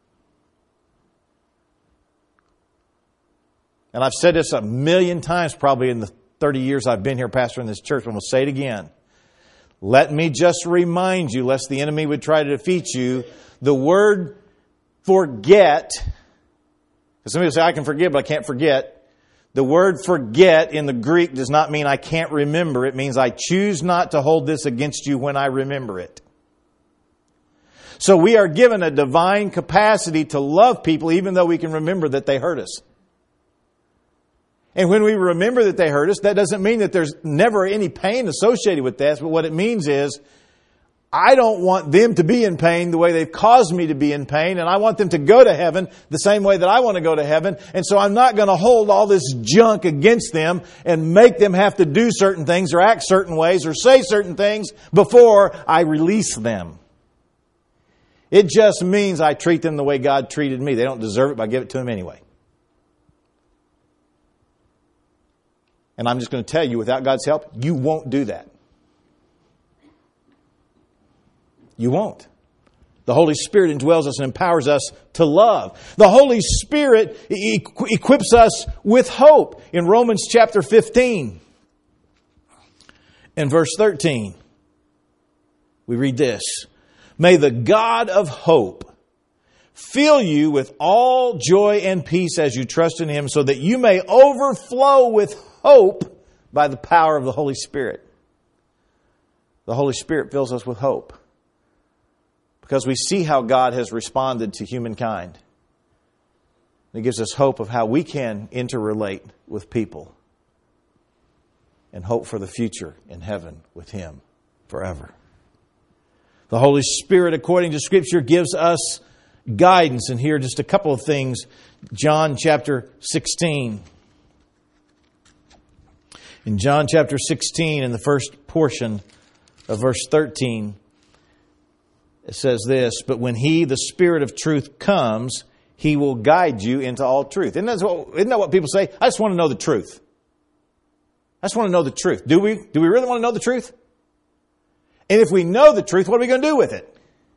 And I've said this a million times probably in the thirty years I've been here pastoring this church. I'm going to say it again. Let me just remind you, lest the enemy would try to defeat you, the word forget, because somebody will say, I can forgive, but I can't forget. The word forget in the Greek does not mean I can't remember. It means I choose not to hold this against you when I remember it. So we are given a divine capacity to love people even though we can remember that they hurt us. And when we remember that they hurt us, that doesn't mean that there's never any pain associated with that. But what it means is I don't want them to be in pain the way they've caused me to be in pain. And I want them to go to heaven the same way that I want to go to heaven. And so I'm not going to hold all this junk against them and make them have to do certain things or act certain ways or say certain things before I release them. It just means I treat them the way God treated me. They don't deserve it, but I give it to them anyway. And I'm just going to tell you, without God's help, you won't do that. You won't. The Holy Spirit indwells us and empowers us to love. The Holy Spirit e- equips us with hope. In Romans chapter fifteen and verse thirteen, we read this. May the God of hope fill you with all joy and peace as you trust in Him, so that you may overflow with hope by the power of the Holy Spirit. The Holy Spirit fills us with hope, because we see how God has responded to humankind. It gives us hope of how we can interrelate with people and hope for the future in heaven with Him forever. The Holy Spirit, according to Scripture, gives us guidance. And here are just a couple of things. John chapter sixteen. In John chapter sixteen, in the first portion of verse thirteen, it says this, but when He, the Spirit of truth, comes, He will guide you into all truth. Isn't that what, isn't that what people say? I just want to know the truth. I just want to know the truth. Do we? Do we really want to know the truth? And if we know the truth, what are we going to do with it?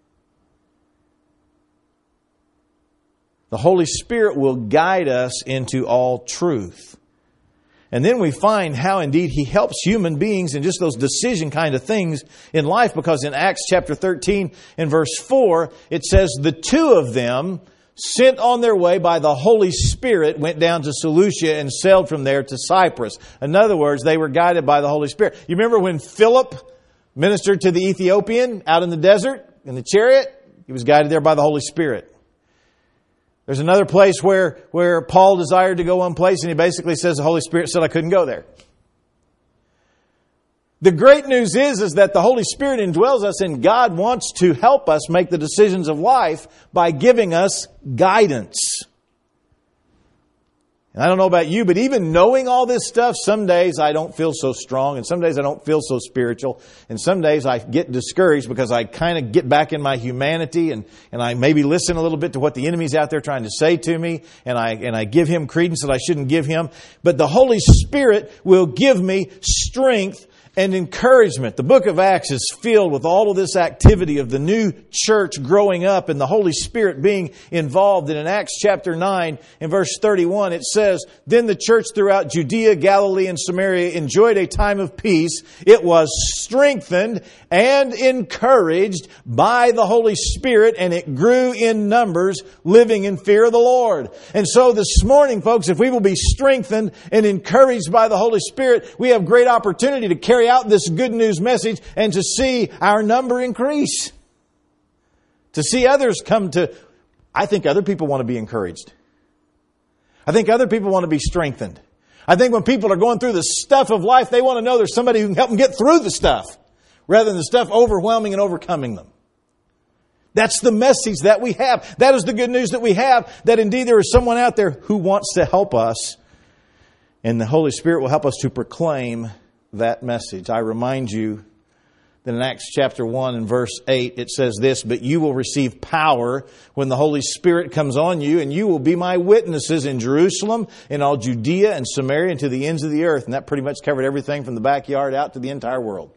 The Holy Spirit will guide us into all truth. And then we find how indeed He helps human beings in just those decision kind of things in life, because in Acts chapter thirteen and verse four, it says, the two of them, sent on their way by the Holy Spirit, went down to Seleucia and sailed from there to Cyprus. In other words, they were guided by the Holy Spirit. You remember when Philip ministered to the Ethiopian out in the desert in the chariot? He was guided there by the Holy Spirit. There's another place where, where Paul desired to go one place, and he basically says the Holy Spirit said I couldn't go there. The great news is, is that the Holy Spirit indwells us, and God wants to help us make the decisions of life by giving us guidance. And I don't know about you, but even knowing all this stuff, some days I don't feel so strong, and some days I don't feel so spiritual, and some days I get discouraged because I kind of get back in my humanity, and, and I maybe listen a little bit to what the enemy's out there trying to say to me, and I and I give him credence that I shouldn't give him. But the Holy Spirit will give me strength and encouragement. The book of Acts is filled with all of this activity of the new church growing up and the Holy Spirit being involved. And in Acts chapter nine and verse thirty-one, it says, then the church throughout Judea, Galilee, and Samaria enjoyed a time of peace. It was strengthened and encouraged by the Holy Spirit, and it grew in numbers, living in fear of the Lord. And so this morning, folks, if we will be strengthened and encouraged by the Holy Spirit, we have great opportunity to carry out this good news message and to see our number increase. To see others come to... I think other people want to be encouraged. I think other people want to be strengthened. I think when people are going through the stuff of life, they want to know there's somebody who can help them get through the stuff, rather than the stuff overwhelming and overcoming them. That's the message that we have. That is the good news that we have, that indeed there is someone out there who wants to help us. And the Holy Spirit will help us to proclaim that message. I remind you that in Acts chapter one and verse eight, it says this, but you will receive power when the Holy Spirit comes on you, and you will be my witnesses in Jerusalem, in all Judea and Samaria, and to the ends of the earth. And that pretty much covered everything from the backyard out to the entire world.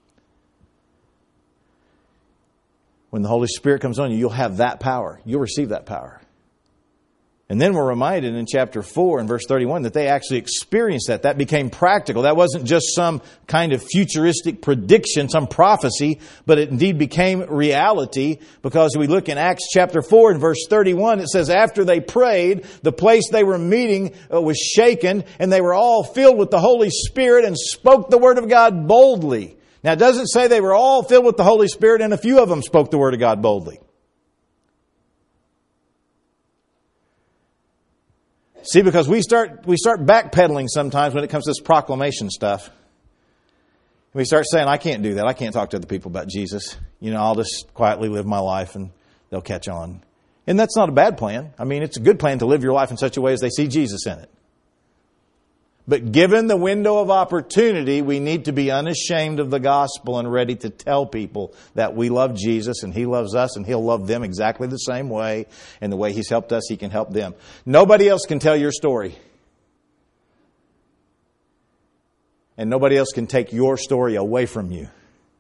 When the Holy Spirit comes on you, you'll have that power. You'll receive that power. And then we're reminded in chapter four and verse thirty-one that they actually experienced that. That became practical. That wasn't just some kind of futuristic prediction, some prophecy, but it indeed became reality, because we look in Acts chapter four and verse thirty-one, it says, after they prayed, the place they were meeting was shaken, and they were all filled with the Holy Spirit and spoke the word of God boldly. Now, it doesn't say they were all filled with the Holy Spirit and a few of them spoke the word of God boldly. See, because we start we start backpedaling sometimes when it comes to this proclamation stuff. We start saying, I can't do that. I can't talk to other people about Jesus. You know, I'll just quietly live my life and they'll catch on. And that's not a bad plan. I mean, it's a good plan to live your life in such a way as they see Jesus in it. But given the window of opportunity, we need to be unashamed of the gospel and ready to tell people that we love Jesus and He loves us and He'll love them exactly the same way. And the way He's helped us, He can help them. Nobody else can tell your story. And nobody else can take your story away from you.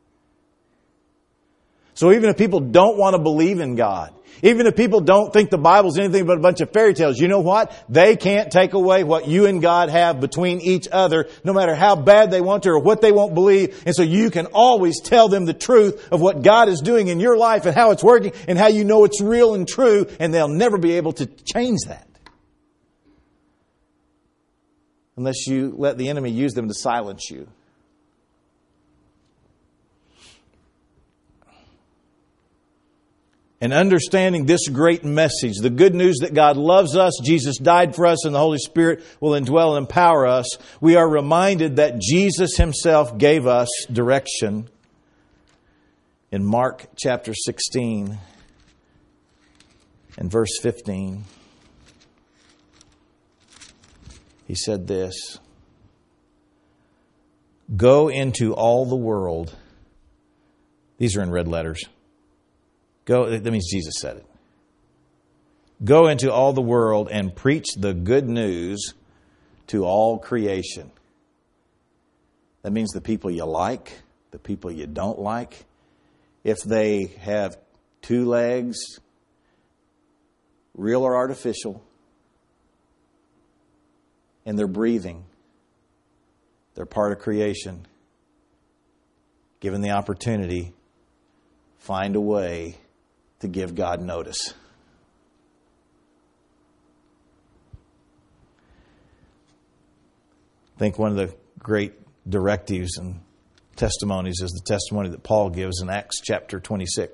So even if people don't want to believe in God, even if people don't think the Bible's anything but a bunch of fairy tales, you know what? They can't take away what you and God have between each other, no matter how bad they want to or what they won't believe. And so you can always tell them the truth of what God is doing in your life and how it's working and how you know it's real and true, and they'll never be able to change that. Unless you let the enemy use them to silence you. And understanding this great message, the good news that God loves us, Jesus died for us, and the Holy Spirit will indwell and empower us, we are reminded that Jesus Himself gave us direction in Mark chapter sixteen and verse fifteen. He said this, "Go into all the world." These are in red letters. Go, that means Jesus said it. "Go into all the world and preach the good news to all creation." That means the people you like, the people you don't like. If they have two legs, real or artificial, and they're breathing, they're part of creation. Given the opportunity, find a way to give God notice. I think one of the great directives and testimonies is the testimony that Paul gives in Acts chapter twenty-six.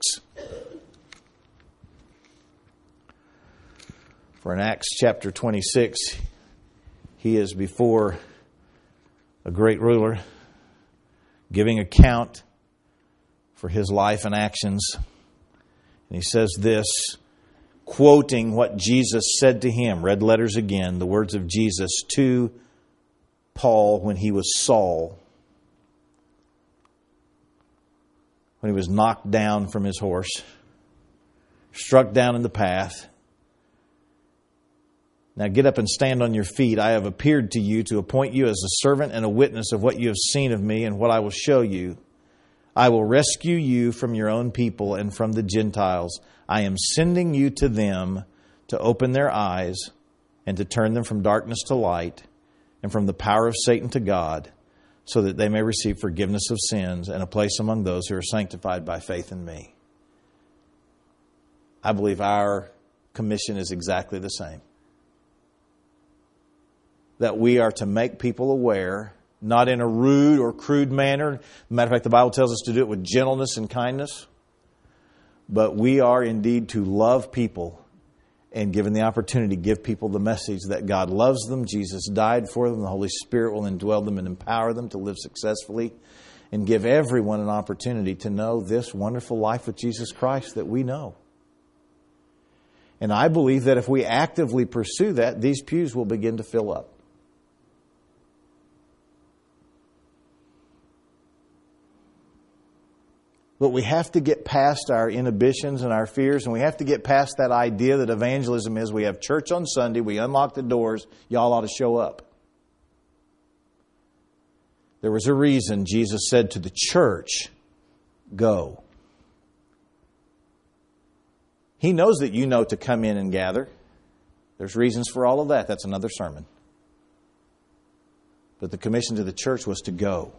For in Acts chapter twenty-six, he is before a great ruler, giving account for his life and actions. And he says this, quoting what Jesus said to him, red letters again, the words of Jesus to Paul when he was Saul, when he was knocked down from his horse, struck down in the path. "Now get up and stand on your feet. I have appeared to you to appoint you as a servant and a witness of what you have seen of me and what I will show you. I will rescue you from your own people and from the Gentiles. I am sending you to them to open their eyes and to turn them from darkness to light and from the power of Satan to God, so that they may receive forgiveness of sins and a place among those who are sanctified by faith in me." I believe our commission is exactly the same. That we are to make people aware, not in a rude or crude manner. Matter of fact, the Bible tells us to do it with gentleness and kindness. But we are indeed to love people, and given the opportunity, give people the message that God loves them, Jesus died for them, the Holy Spirit will indwell them and empower them to live successfully, and give everyone an opportunity to know this wonderful life with Jesus Christ that we know. And I believe that if we actively pursue that, these pews will begin to fill up. But we have to get past our inhibitions and our fears, and we have to get past that idea that evangelism is we have church on Sunday, we unlock the doors, y'all ought to show up. There was a reason Jesus said to the church, go. He knows that you know to come in and gather. There's reasons for all of that. That's another sermon. But the commission to the church was to go.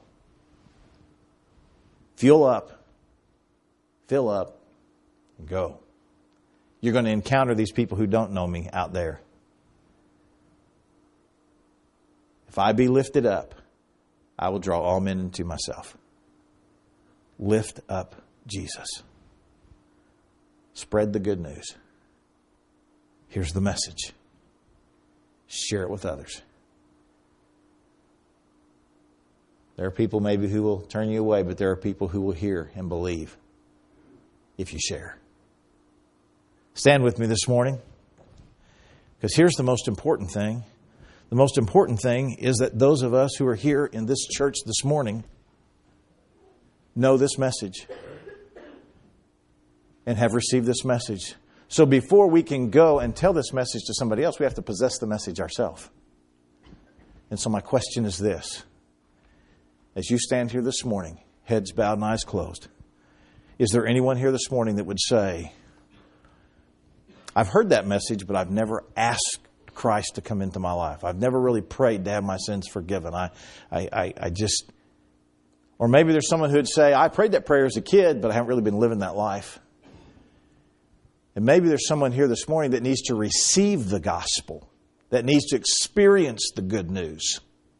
Fuel up. Fill up and go. You're going to encounter these people who don't know me out there. If I be lifted up, I will draw all men unto myself. Lift up Jesus. Spread the good news. Here's the message. Share it with others. There are people maybe who will turn you away, but there are people who will hear and believe if you share. Stand with me this morning, because here's the most important thing. The most important thing is that those of us who are here in this church this morning know this message and have received this message. So before we can go and tell this message to somebody else, we have to possess the message ourselves. And so my question is this. as you stand here this morning, heads bowed and eyes closed, is there anyone here this morning that would say, I've heard that message, but I've never asked Christ to come into my life. I've never really prayed to have my sins forgiven. I, I, I, I just, or maybe there's someone who would say, I prayed that prayer as a kid, but I haven't really been living that life. And maybe there's someone here this morning that needs to receive the gospel, that needs to experience the good news.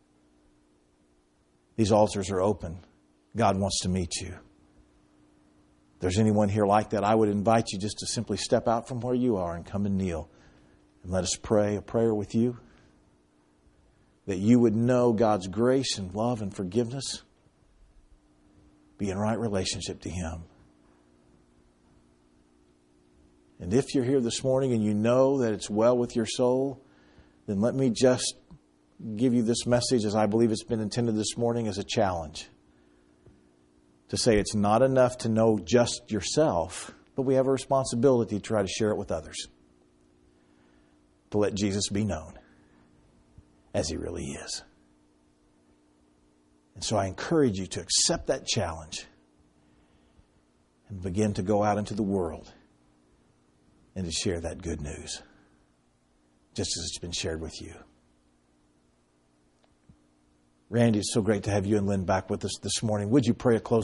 These altars are open. God wants to meet you. If there's anyone here like that, I would invite you just to simply step out from where you are and come and kneel. And let us pray a prayer with you. That you would know God's grace and love and forgiveness. Be in right relationship to Him. And if you're here this morning and you know that it's well with your soul, then let me just give you this message, as I believe it's been intended this morning, as a challenge. To say it's not enough to know just yourself, but we have a responsibility to try to share it with others. To let Jesus be known as He really is. And so I encourage you to accept that challenge and begin to go out into the world and to share that good news, just as it's been shared with you. Randy, it's so great to have you and Lynn back with us this morning. Would you pray a close